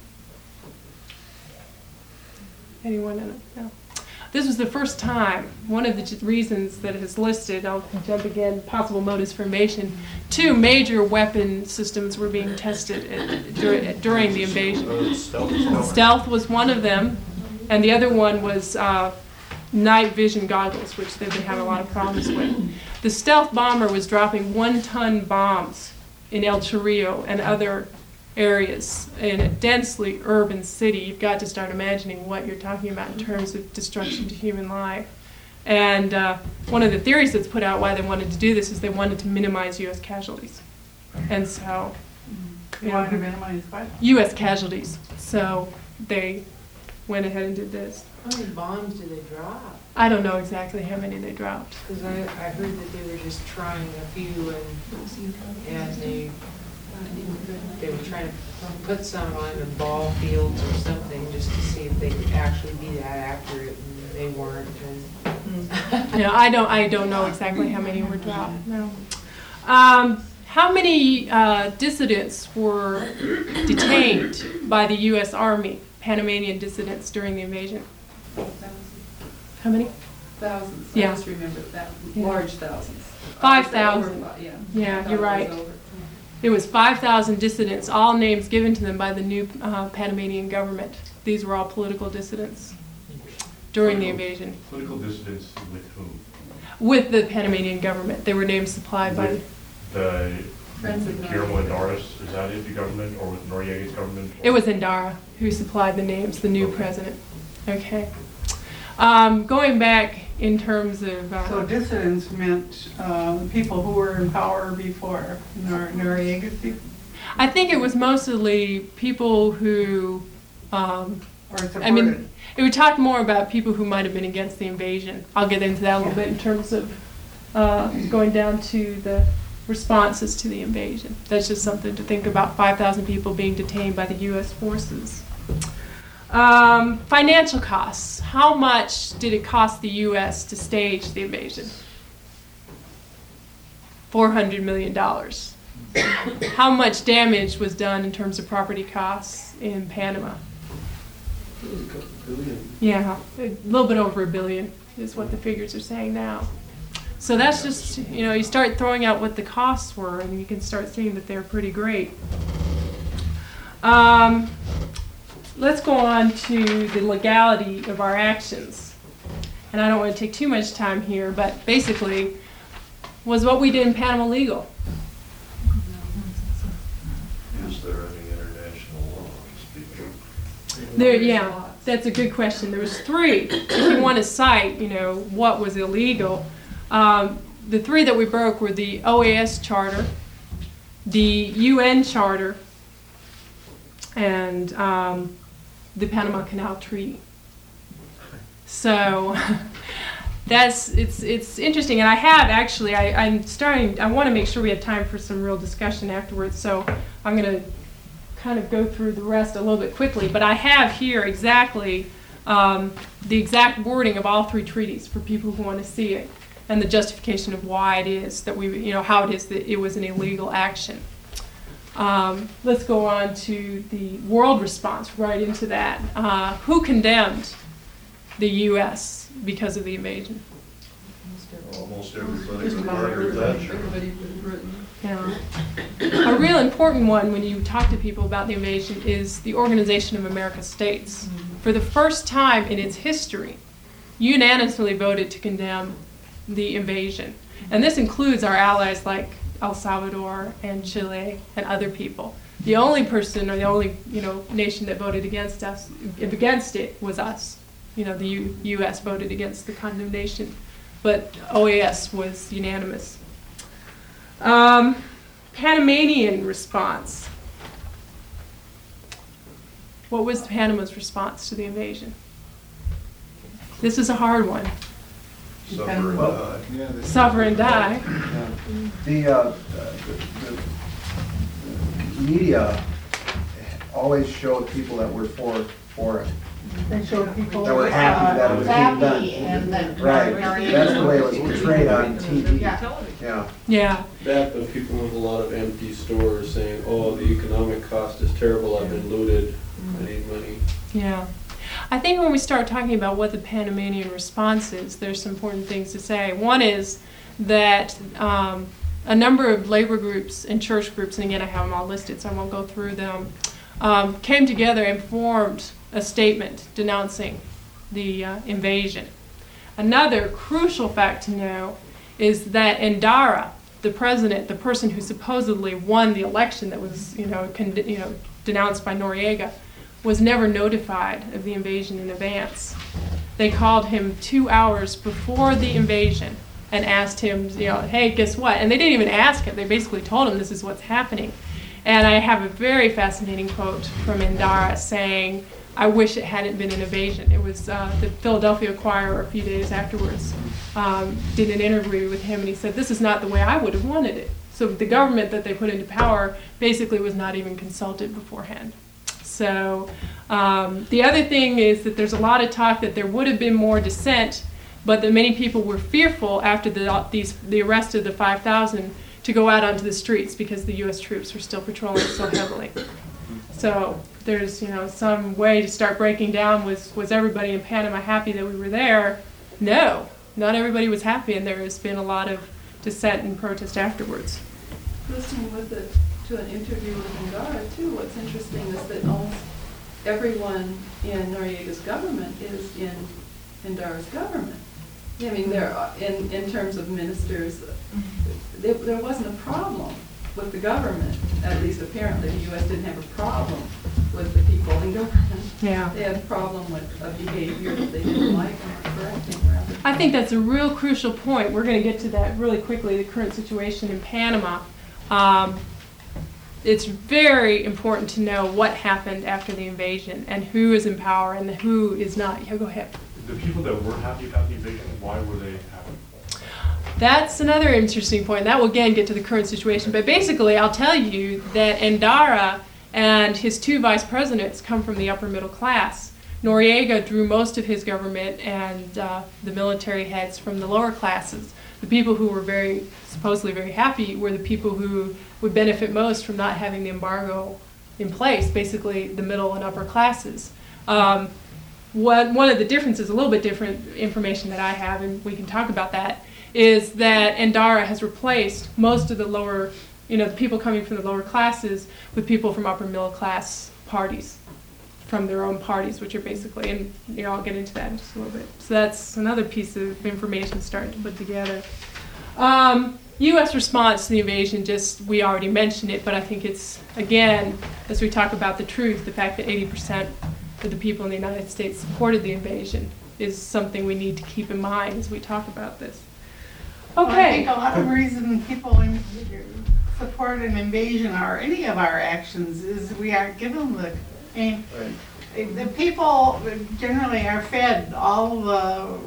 Anyone know? No. This was the first time, one of the j- reasons that it is listed, I'll jump again, possible motives for invasion, two major weapon systems were being tested at, dur- during the invasion. Uh, stealth is going. Stealth was one of them, and the other one was uh, night vision goggles, which they've been having a lot of problems with. The stealth bomber was dropping one-ton bombs in El Chorrillo and other areas in a densely urban city. You've got to start imagining what you're talking about in terms of destruction to human life. And uh, one of the theories that's put out why they wanted to do this is they wanted to minimize U S casualties. And so, You wanted to minimize what? U S casualties. So they went ahead and did this. How many bombs did they drop? I don't know exactly how many they dropped. Because I, I heard that they were just trying a few and, and they, they were trying to put some on the ball fields or something just to see if they could actually be that accurate, and they weren't. And Yeah, I don't. I don't know exactly how many were dropped. No. Um, how many uh, dissidents were detained by the U S Army, Panamanian dissidents during the invasion? How many? Thousands. Yeah. I just remember that, Yeah. large thousands. Five Is that over thousand. fi- Yeah. Yeah, I thought you're it was right. over. It was five thousand dissidents, all names given to them by the new uh, Panamanian government. These were all political dissidents during the invasion. Political dissidents with whom? With the Panamanian government. They were names supplied by... With the Friends of Guillermo Noriega. Endores, is that it, the government, or with Noriega's government? It was Endara who supplied the names, the new president. Okay. Um, going back in terms of... Uh, So dissidents meant uh, people who were in power before, Nor- Noriega's people, I think it was mostly people who... Um, or supported? I mean, it would talk more about people who might have been against the invasion. I'll get into that a little bit in terms of uh, going down to the responses to the invasion. That's just something to think about, five thousand people being detained by the U S forces. Um, financial costs. How much did it cost the U S to stage the invasion? four hundred million dollars. How much damage was done in terms of property costs in Panama? It was a couple billion. Yeah, a little bit over a billion is what the figures are saying now. So that's just, you know, you start throwing out what the costs were and you can start seeing that they're pretty great. Um, let's go on to the legality of our actions. And I don't want to take too much time here, but basically, was what we did in Panama legal? Is there any international law to speak of? There, yeah, that's a good question. There was three. If you want to cite, you know, what was illegal, um, the three that we broke were the O A S Charter, the U N Charter, and um, the Panama Canal Treaty. So that's it's it's interesting, and I have actually I, I'm starting. I want to make sure we have time for some real discussion afterwards. So I'm going to kind of go through the rest a little bit quickly, but I have here exactly um, the exact wording of all three treaties for people who want to see it, and the justification of why it is that we, you know, how it is that it was an illegal action. Um, let's go on to the world response, right into that. Uh, who condemned the U S because of the invasion? Almost everybody but Margaret Thatcher. Everybody but Britain. Yeah. A real important one when you talk to people about the invasion is the Organization of American States. Mm-hmm. For the first time in its history, unanimously voted to condemn the invasion. And this includes our allies like El Salvador and Chile and other people. The only person or the only, you know, nation that voted against us, against it was us. You know, the U- U.S. voted against the condemnation, but O A S was unanimous. Um, Panamanian response. What was Panama's response to the invasion? This is a hard one. Suffer and die. Yeah, they- Suffer and die. Yeah. The, uh, the, the the media always showed people that were for, for it. They showed people. That were happy that it was being done. Happy and that. Right, that's the way it was portrayed on T V. Yeah. Yeah. Yeah. That, but people with a lot of empty stores saying, oh, the economic cost is terrible, I've been looted, I need money. Yeah. I think when we start talking about what the Panamanian response is, there's some important things to say. One is that um, a number of labor groups and church groups, and again I have them all listed so I won't go through them, um, came together and formed a statement denouncing the uh, invasion. Another crucial fact to know is that Endara, the president, the person who supposedly won the election that was, you know, con- you know, denounced by Noriega, was never notified of the invasion in advance. They called him two hours before the invasion and asked him, you know, hey, guess what? And they didn't even ask him. They basically told him this is what's happening. And I have a very fascinating quote from Endara saying, I wish it hadn't been an invasion. It was uh, the Philadelphia Inquirer a few days afterwards um, did an interview with him, and he said, this is not the way I would have wanted it. So the government that they put into power basically was not even consulted beforehand. So um, the other thing is that there's a lot of talk that there would have been more dissent, but that many people were fearful after the, these, the arrest of the five thousand to go out onto the streets because the U S troops were still patrolling so heavily. So there's, you know, some way to start breaking down, was, was everybody in Panama happy that we were there? No, not everybody was happy, and there has been a lot of dissent and protest afterwards. Listening with the, to an interview with Endara too, what's interesting is that almost everyone in Noriega's government is in Endara's government. I mean, there are, in, in terms of ministers, there, there wasn't a problem with the government, at least apparently. The U S didn't have a problem with the people in government. Yeah. They had a problem with a behavior that they didn't like and were correcting rather. I think that's a real crucial point. We're going to get to that really quickly, the current situation in Panama. Um, it's very important to know what happened after the invasion and who is in power and who is not. Yeah, go ahead. The people that were happy about the invasion, why were they happy? That's another interesting point. That will again get to the current situation. But basically, I'll tell you that Endara and his two vice presidents come from the upper middle class. Noriega drew most of his government and uh, the military heads from the lower classes. The people who were very, supposedly very happy were the people who would benefit most from not having the embargo in place, basically the middle and upper classes. Um, what, one of the differences, a little bit different information that I have, and we can talk about that, is that Endara has replaced most of the lower, you know, the people coming from the lower classes with people from upper middle class parties, from their own parties, which are basically, and you know, I'll get into that in just a little bit. So that's another piece of information starting to put together. Um, U S response to the invasion, just, we already mentioned it, but I think it's, again, as we talk about the truth, the fact that eighty percent that the people in the United States supported the invasion is something we need to keep in mind as we talk about this. Well, I Okay. think a lot of the reason people in- support an invasion or any of our actions is we aren't given the, I mean, the people generally are fed all the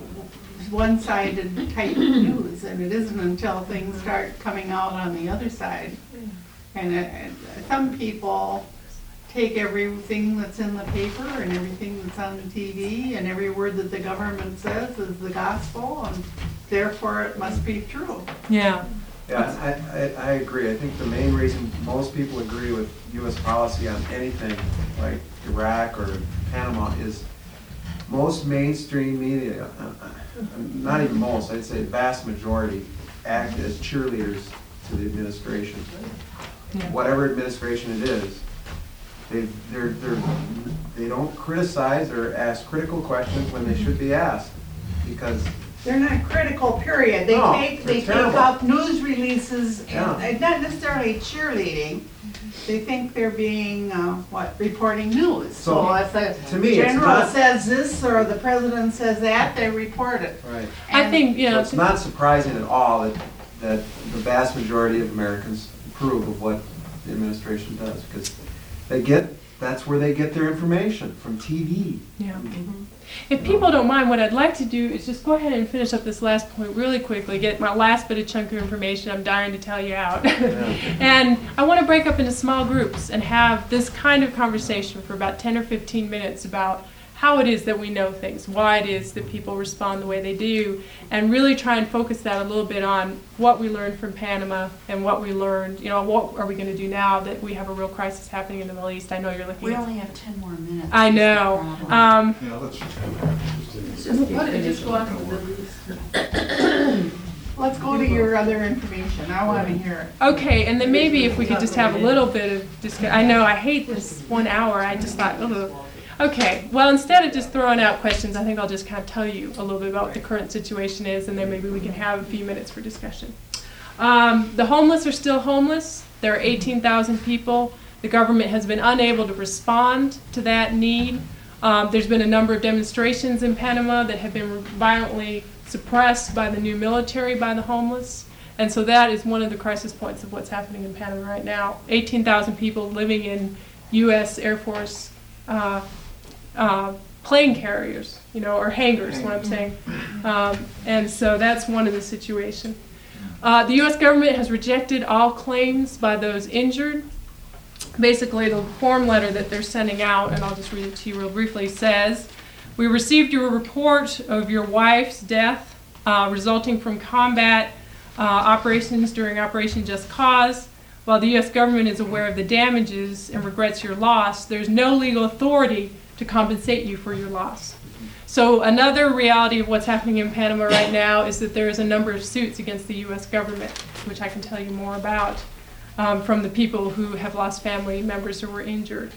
one-sided type news, and it isn't until things start coming out on the other side. And uh, some people take everything that's in the paper and everything that's on the T V and every word that the government says is the gospel, and therefore it must be true. Yeah. Yeah, I, I, I agree. I think the main reason most people agree with U S policy on anything like Iraq or Panama is most mainstream media, uh, uh, not even most, I'd say vast majority, act as cheerleaders to the administration. Yeah. Whatever administration it is, they, they're, they're, they don't criticize or ask critical questions when they should be asked, because They're not critical, period. They No, take, they they're take terrible. up news releases and, Yeah. and not necessarily cheerleading. They think they're being, uh, what, reporting news. So, So if the to me, it's general not- says this or the president says that, they report it. right. I think, you So know, it's not surprising at all that, that the vast majority of Americans approve of what the administration does, because they get, that's where they get their information, from T V. yeah. If people don't mind, what I'd like to do is just go ahead and finish up this last point really quickly, get my last bit of chunk of information I'm dying to tell you out. And I want to break up into small groups and have this kind of conversation for about ten or fifteen minutes about how it is that we know things, why it is that people respond the way they do, and really try and focus that a little bit on what we learned from Panama and what we learned, you know, what are we going to do now that we have a real crisis happening in the Middle East. I know you're looking We at... only have ten more minutes. I That's the know. problem. Um, Yeah, let's just. Why don't you just go on to the Middle East? Let's go to your other information. I want to hear it. Okay, and then maybe if we could just have a little bit of discussion. I know I hate this one hour. I just thought, ugh. Okay, well, instead of just throwing out questions, I think I'll just kind of tell you a little bit about what the current situation is, and then maybe we can have a few minutes for discussion. Um, the homeless are still homeless. There are eighteen thousand people. The government has been unable to respond to that need. Um, there's been a number of demonstrations in Panama that have been violently suppressed by the new military, by the homeless. And so that is one of the crisis points of what's happening in Panama right now. eighteen thousand people living in U S Air Force uh, uh, plane carriers, you know, or hangars, what I'm saying. Um, and so that's one of the situations. Uh, the U S government has rejected all claims by those injured. Basically, the form letter that they're sending out, and I'll just read it to you real briefly, says, "We received your report of your wife's death uh, resulting from combat uh, operations during Operation Just Cause. While the U S government is aware of the damages and regrets your loss, there's no legal authority to compensate you for your loss." So another reality of what's happening in Panama right now is that there is a number of suits against the U S government, which I can tell you more about, um, from the people who have lost family members or were injured.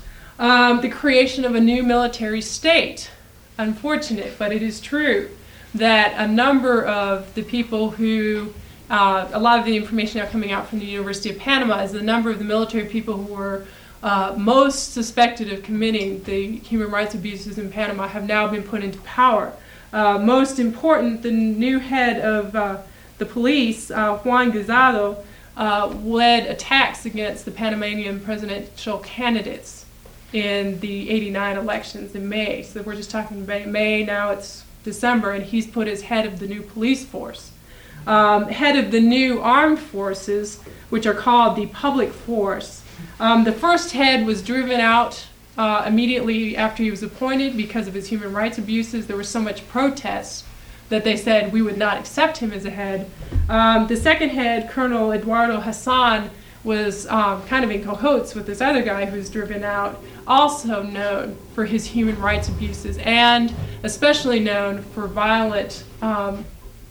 Um, the creation of a new military state. Unfortunate, but it is true that a number of the people who, uh, a lot of the information now coming out from the University of Panama is the number of the military people who were uh, most suspected of committing the human rights abuses in Panama have now been put into power. Uh, most important, the new head of uh, the police, uh, Juan Guaidó, uh, led attacks against the Panamanian presidential candidates in the eighty-nine elections in May. So we're just talking about May, now it's December, and he's put as head of the new police force. Um, head of the new armed forces, which are called the public force. Um, the first head was driven out uh, immediately after he was appointed because of his human rights abuses. There was so much protest that they said we would not accept him as a head. Um, the second head, Colonel Eduardo Hassan, was um, kind of in cahoots with this other guy who's driven out, also known for his human rights abuses and especially known for violent um,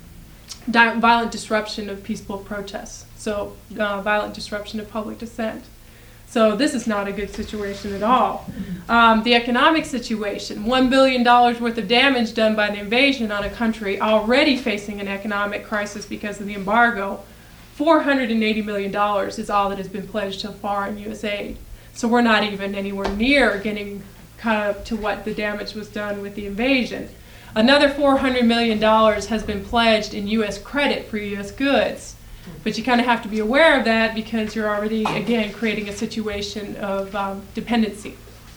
di- violent disruption of peaceful protests, so uh, violent disruption of public dissent. So this is not a good situation at all. Um, the economic situation, one billion dollars worth of damage done by the invasion on a country already facing an economic crisis because of the embargo. four hundred eighty million dollars is all that has been pledged so far in U S aid. So we're not even anywhere near getting caught up to what the damage was done with the invasion. Another four hundred million dollars has been pledged in U S credit for U S goods. But you kind of have to be aware of that because you're already, again, creating a situation of um, dependency.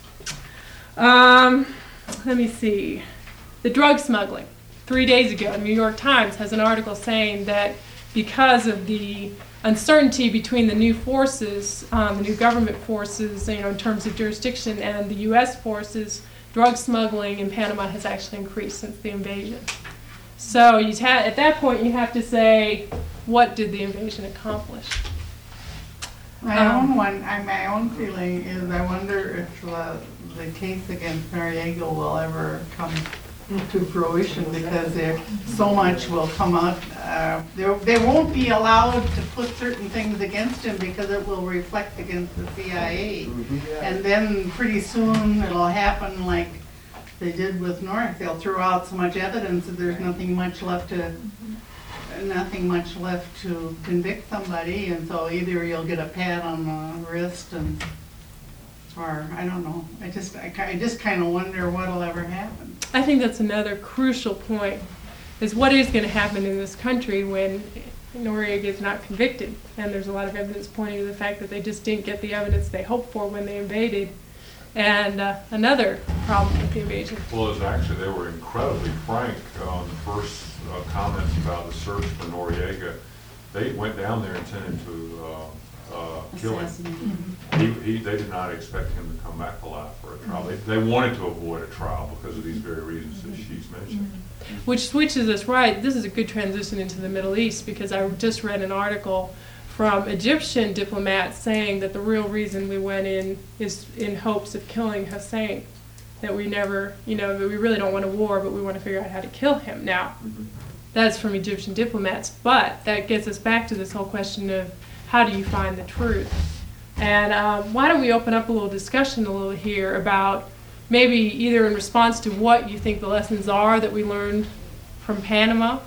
Um, let me see. The drug smuggling. Three days ago, the New York Times has an article saying that because of the uncertainty between the new forces, um, the new government forces, you know, in terms of jurisdiction, and the U S forces, drug smuggling in Panama has actually increased since the invasion. So you ha- at that point, you have to say, what did the invasion accomplish? My Um, own one, I, my own feeling is I wonder if the, the case against Noriega will ever come to fruition, because there, so much will come out. Uh, there, they won't be allowed to put certain things against him because it will reflect against the C I A. And then pretty soon it'll happen like they did with North. They'll throw out so much evidence that there's nothing much left to, nothing much left to convict somebody, and so either you'll get a pat on the wrist and, or I don't know. I just, I, ki- I just kind of wonder what'll ever happen. I think that's another crucial point, is what is going to happen in this country when Noriega is not convicted. And there's a lot of evidence pointing to the fact that they just didn't get the evidence they hoped for when they invaded. And uh, another problem with the invasion. Well, it's actually, they were incredibly frank on the first uh, comments about the search for Noriega. They went down there intending to uh, uh, kill him. He, he, they did not expect him to come back alive for a trial. They, they wanted to avoid a trial because of these very reasons that she's mentioned. Which switches us right. This is a good transition into the Middle East, because I just read an article from Egyptian diplomats saying that the real reason we went in is in hopes of killing Hussein. That we never, you know, that we really don't want a war, but we want to figure out how to kill him. Now, that's from Egyptian diplomats, but that gets us back to this whole question of how do you find the truth? And um, why don't we open up a little discussion a little here about maybe either in response to what you think the lessons are that we learned from Panama,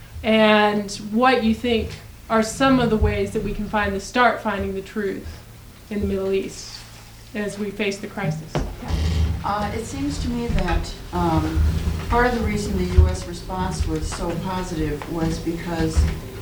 and what you think are some of the ways that we can find the start finding the truth in the Middle East as we face the crisis. Uh, it seems to me that um, part of the reason the U S response was so positive was because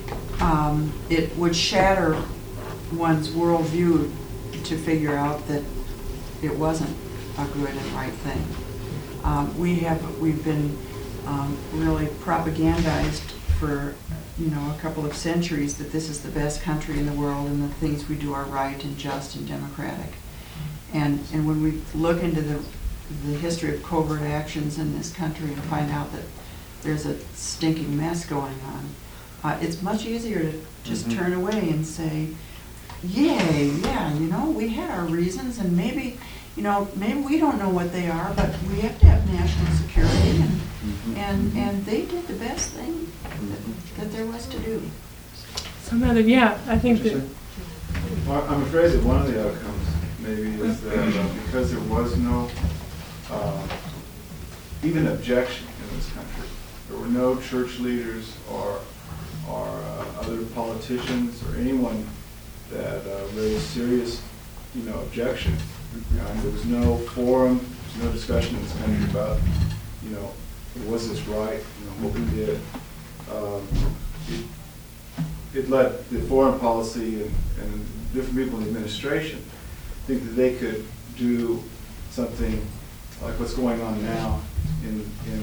um, it would shatter one's worldview to figure out that it wasn't a good and right thing. Um, we have, we've been um, really propagandized for, you know, a couple of centuries that this is the best country in the world and the things we do are right and just and democratic. And and when we look into the the history of covert actions in this country and find out that there's a stinking mess going on, uh, it's much easier to just Mhm. turn away and say, yay, yeah, you know, we had our reasons, and maybe, you know, maybe we don't know what they are, but we have to have national security, and and, and they did the best thing that, that there was to do. Some other, yeah, I think that. Well, I'm afraid that one of the outcomes maybe is that uh, because there was no uh, even objection in this country, there were no church leaders or or uh, other politicians or anyone that uh, raised serious, you know, objection. And there was no forum, there was no discussion in this country about, you know, was this right, you know, what we did. Um, it, it let the foreign policy and, and different people in the administration think that they could do something like what's going on now in, in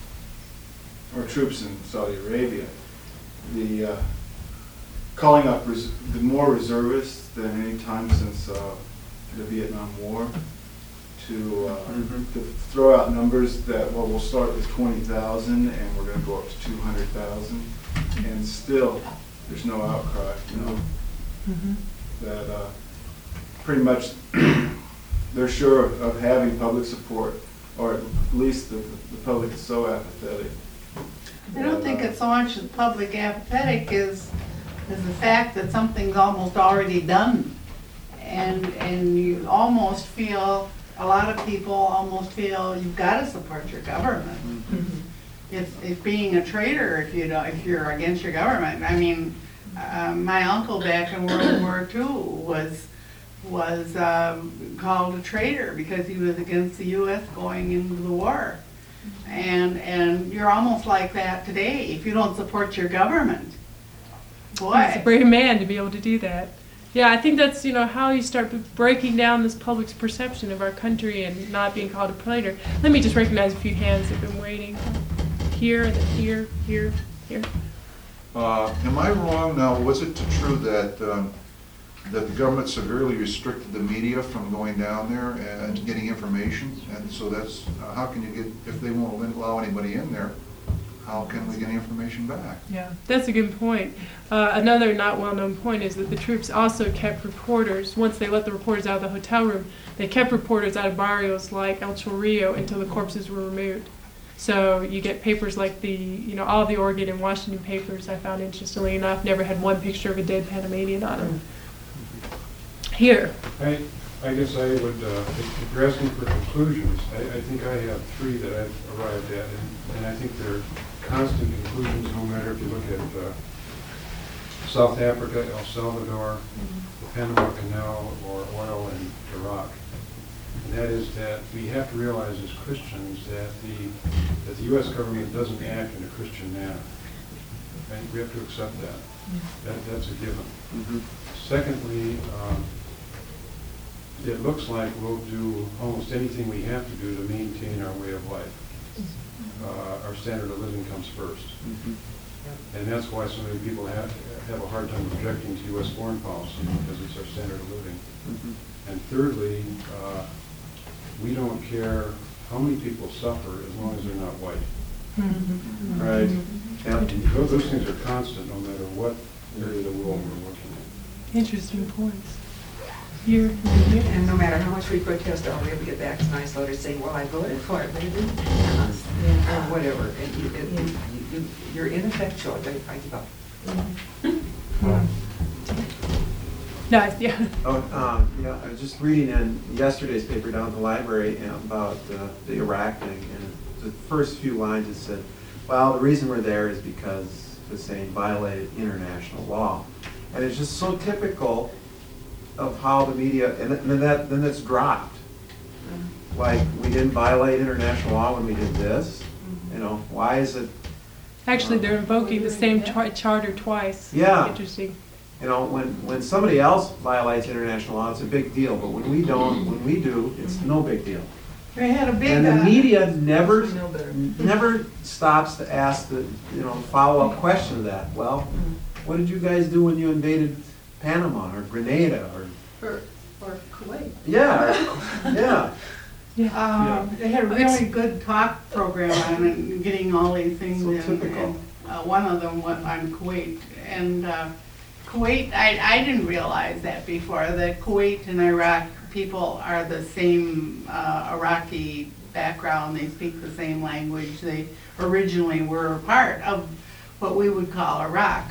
uh, our troops in Saudi Arabia. The uh, calling up res the more reservists than any time since uh, the Vietnam War to, uh, Mhm. to throw out numbers that, well, we'll start with twenty thousand and we're going to go up to two hundred thousand, and still there's no outcry, you know, Mm-hmm. that uh, pretty much they're sure of, of having public support, or at least the, the public is so apathetic. I don't think it's so much the public apathetic is, is the fact that something's almost already done. And, and you almost feel, a lot of people almost feel you've got to support your government. Mm-hmm. It's, it's being a traitor if you don't, if you're against your government. I mean, uh, my uncle back in World War Two was was um, called a traitor because he was against the U S going into the war. And, and you're almost like that today if you don't support your government. Boy. He's a brave man to be able to do that. Yeah, I think that's, you know, how you start b- breaking down this public's perception of our country and not being called a traitor. Let me just recognize a few hands that have been waiting. Here, and then here, here, here. Uh, Am I wrong now, was it true that, um, that the government severely restricted the media from going down there and getting information? And so that's, uh, how can you get, if they won't allow anybody in there, how can we get information back? Yeah, that's a good point. Uh, another not well-known point is that the troops also kept reporters, once they let the reporters out of the hotel room, they kept reporters out of barrios like El Chorrillo until the corpses were removed. So you get papers like the, you know, all the Oregon and Washington papers, I found interestingly enough, never had one picture of a dead Panamanian on them. Here. I, I guess I would, uh, if you're asking for conclusions, I, I think I have three that I've arrived at, and, and I think they're constant conclusions no matter if you look at uh, South Africa, El Salvador, the Panama Canal, or oil in Iraq. And that is that we have to realize as Christians that the, that the U S government doesn't act in a Christian manner. Right? We have to accept that. that that's a given. Mm-hmm. Secondly, um, it looks like we'll do almost anything we have to do to maintain our way of life. Uh, our standard of living comes first. Mm-hmm. And that's why so many people have, have a hard time objecting to U S foreign policy, because it's our standard of living. Mm-hmm. And thirdly, uh, we don't care how many people suffer as long as they're not white. Mm-hmm. Right. Yep. Those, those things are constant no matter what area of the world we're looking at. Interesting points. Here, here. And no matter how much we protest, all we ever get back is nice letters saying, well, I voted for it, but it didn't pass, Yeah. or whatever. And you, it, Yeah. you, you, you're ineffectual. I I give up. Nice, yeah. Oh, um, yeah, I was just reading in yesterday's paper down at the library about uh, the Iraq thing, and the first few lines it said, well, the reason we're there is because Hussein violated international law. And it's just so typical of how the media, and then that, then it's dropped. Like, we didn't violate international law when we did this, you know, why is it? Actually, they're invoking the same char- charter twice. Yeah. Interesting. You know, when, when somebody else violates international law, it's a big deal, but when we don't, when we do, it's no big deal. They had a big. And the uh, media never, We know better. never stops to ask the, you know, follow-up question to that. Well, what did you guys do when you invaded Panama or Grenada or? Or, or Kuwait. Yeah, yeah. Um, They had a really good talk program on it, and getting all these things So in. typical. And, uh, one of them went on Kuwait. And uh, Kuwait, I, I didn't realize that before, that Kuwait and Iraq people are the same uh, Iraqi background. They speak the same language. They originally were part of what we would call Iraq.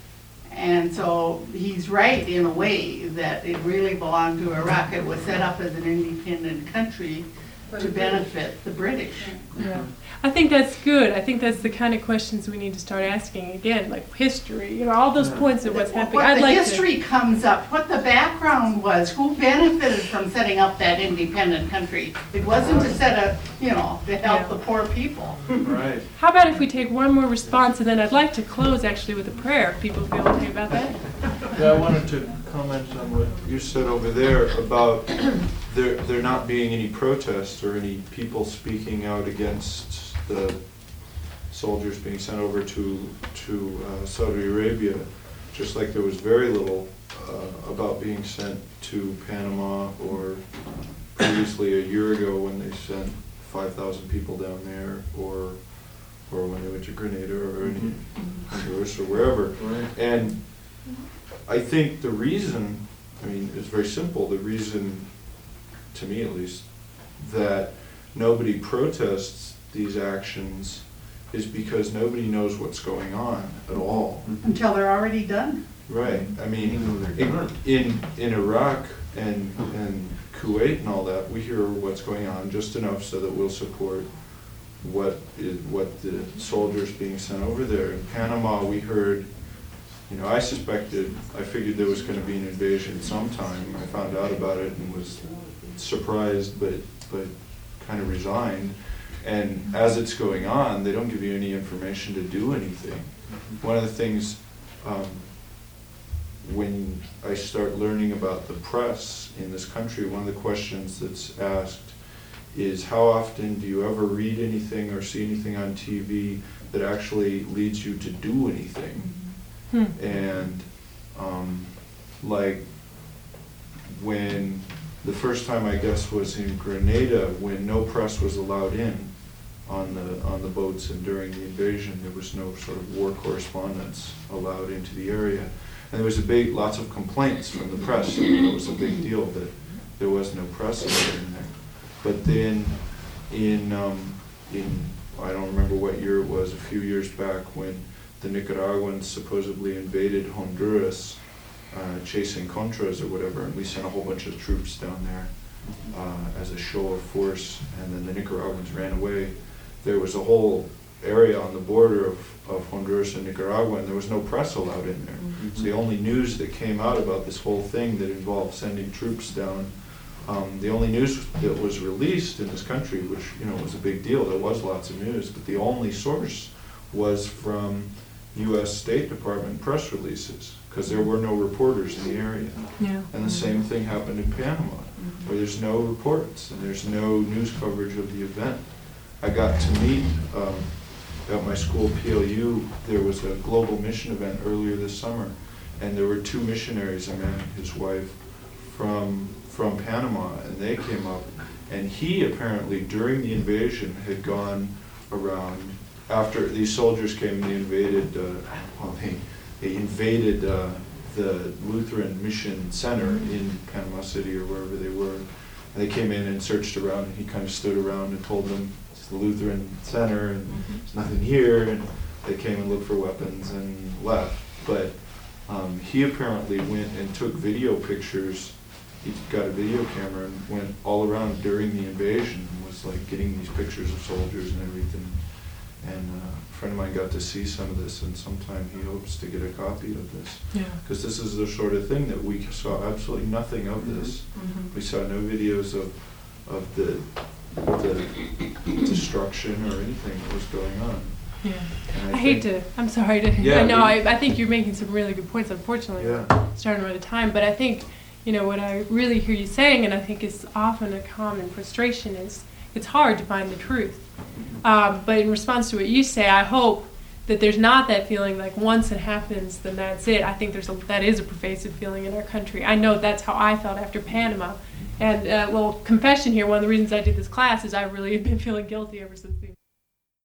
And so he's right in a way that it really belonged to Iraq. It was set up as an independent country to benefit the British. Yeah. I think that's good. I think that's the kind of questions we need to start asking again, like history, you know, all those points of what's happening. What I'd the like history comes up, what the background was, who benefited from setting up that independent country. It wasn't to set up, you know, to help Yeah. the poor people. Right. to. How about if we take one more response, and then I'd like to close actually with a prayer, if people feel okay about that? Yeah, I wanted to comment on what you said over there about there, there not being any protests or any people speaking out against the soldiers being sent over to, to uh, Saudi Arabia, just like there was very little uh, about being sent to Panama, or previously a year ago when they sent five thousand people down there, or or when they went to Grenada or any, Honduras or wherever. Right. And I think the reason, I mean, it's very simple. The reason, to me at least, that nobody protests these actions is because nobody knows what's going on at all. Until they're already done. Right. I mean, Even though they're in, done. in in Iraq and and Kuwait and all that, we hear what's going on just enough so that we'll support what is what the soldiers being sent over there. In Panama, we heard you know, I suspected, I figured there was gonna be an invasion sometime. I found out about it and was surprised, but, but kind of resigned. And as it's going on, they don't give you any information to do anything. One of the things, um, when I start learning about the press in this country, one of the questions that's asked is, how often do you ever read anything or see anything on T V that actually leads you to do anything? Hmm. And um, like when the first time, I guess, was in Grenada, when no press was allowed in on the on the boats, and during the invasion there was no sort of war correspondence allowed into the area. And there was a big, lots of complaints from the press. It was a big deal that there was no press allowed in there. But then in, um, in, I don't remember what year it was, a few years back, when the Nicaraguans supposedly invaded Honduras, uh, chasing Contras or whatever, and we sent a whole bunch of troops down there uh, as a show of force, and then the Nicaraguans ran away. There was a whole area on the border of, of Honduras and Nicaragua, and there was no press allowed in there. Mm-hmm. So the only news that came out about this whole thing that involved sending troops down, um, the only news that was released in this country, which, you know, was a big deal, there was lots of news, but the only source was from U S State Department press releases, because there were no reporters in the area. Yeah. And the same thing happened in Panama, where there's no reports and there's no news coverage of the event. I got to meet, um, at my school, P L U, there was a global mission event earlier this summer, and there were two missionaries, a man and his wife, from, from Panama, and they came up, and he apparently, during the invasion, had gone around, after these soldiers came, they invaded, uh, well, they, they invaded uh, the Lutheran Mission Center in Panama City or wherever they were, and they came in and searched around, and he kind of stood around and told them, the Lutheran Center, and there's nothing here, and they came and looked for weapons and left. But um, he apparently went and took video pictures. He got a video camera and went all around during the invasion, and was like getting these pictures of soldiers and everything. And uh, a friend of mine got to see some of this, and sometime he hopes to get a copy of this. Yeah. Because this is the sort of thing that we saw absolutely nothing of this. Mm-hmm. We saw no videos of, of the the destruction or anything that was going on. Yeah. And I, hate to, I'm sorry to, Yeah, I know, but- I, I think you're making some really good points, unfortunately. Yeah. We're starting out of time, but I think, you know, what I really hear you saying, and I think is often a common frustration, is it's hard to find the truth. Um, but in response to what you say, I hope that there's not that feeling like once it happens, then that's it. I think there's a, that is a pervasive feeling in our country. I know that's how I felt after Panama. And, uh, well, confession here, one of the reasons I did this class is I really have been feeling guilty ever since the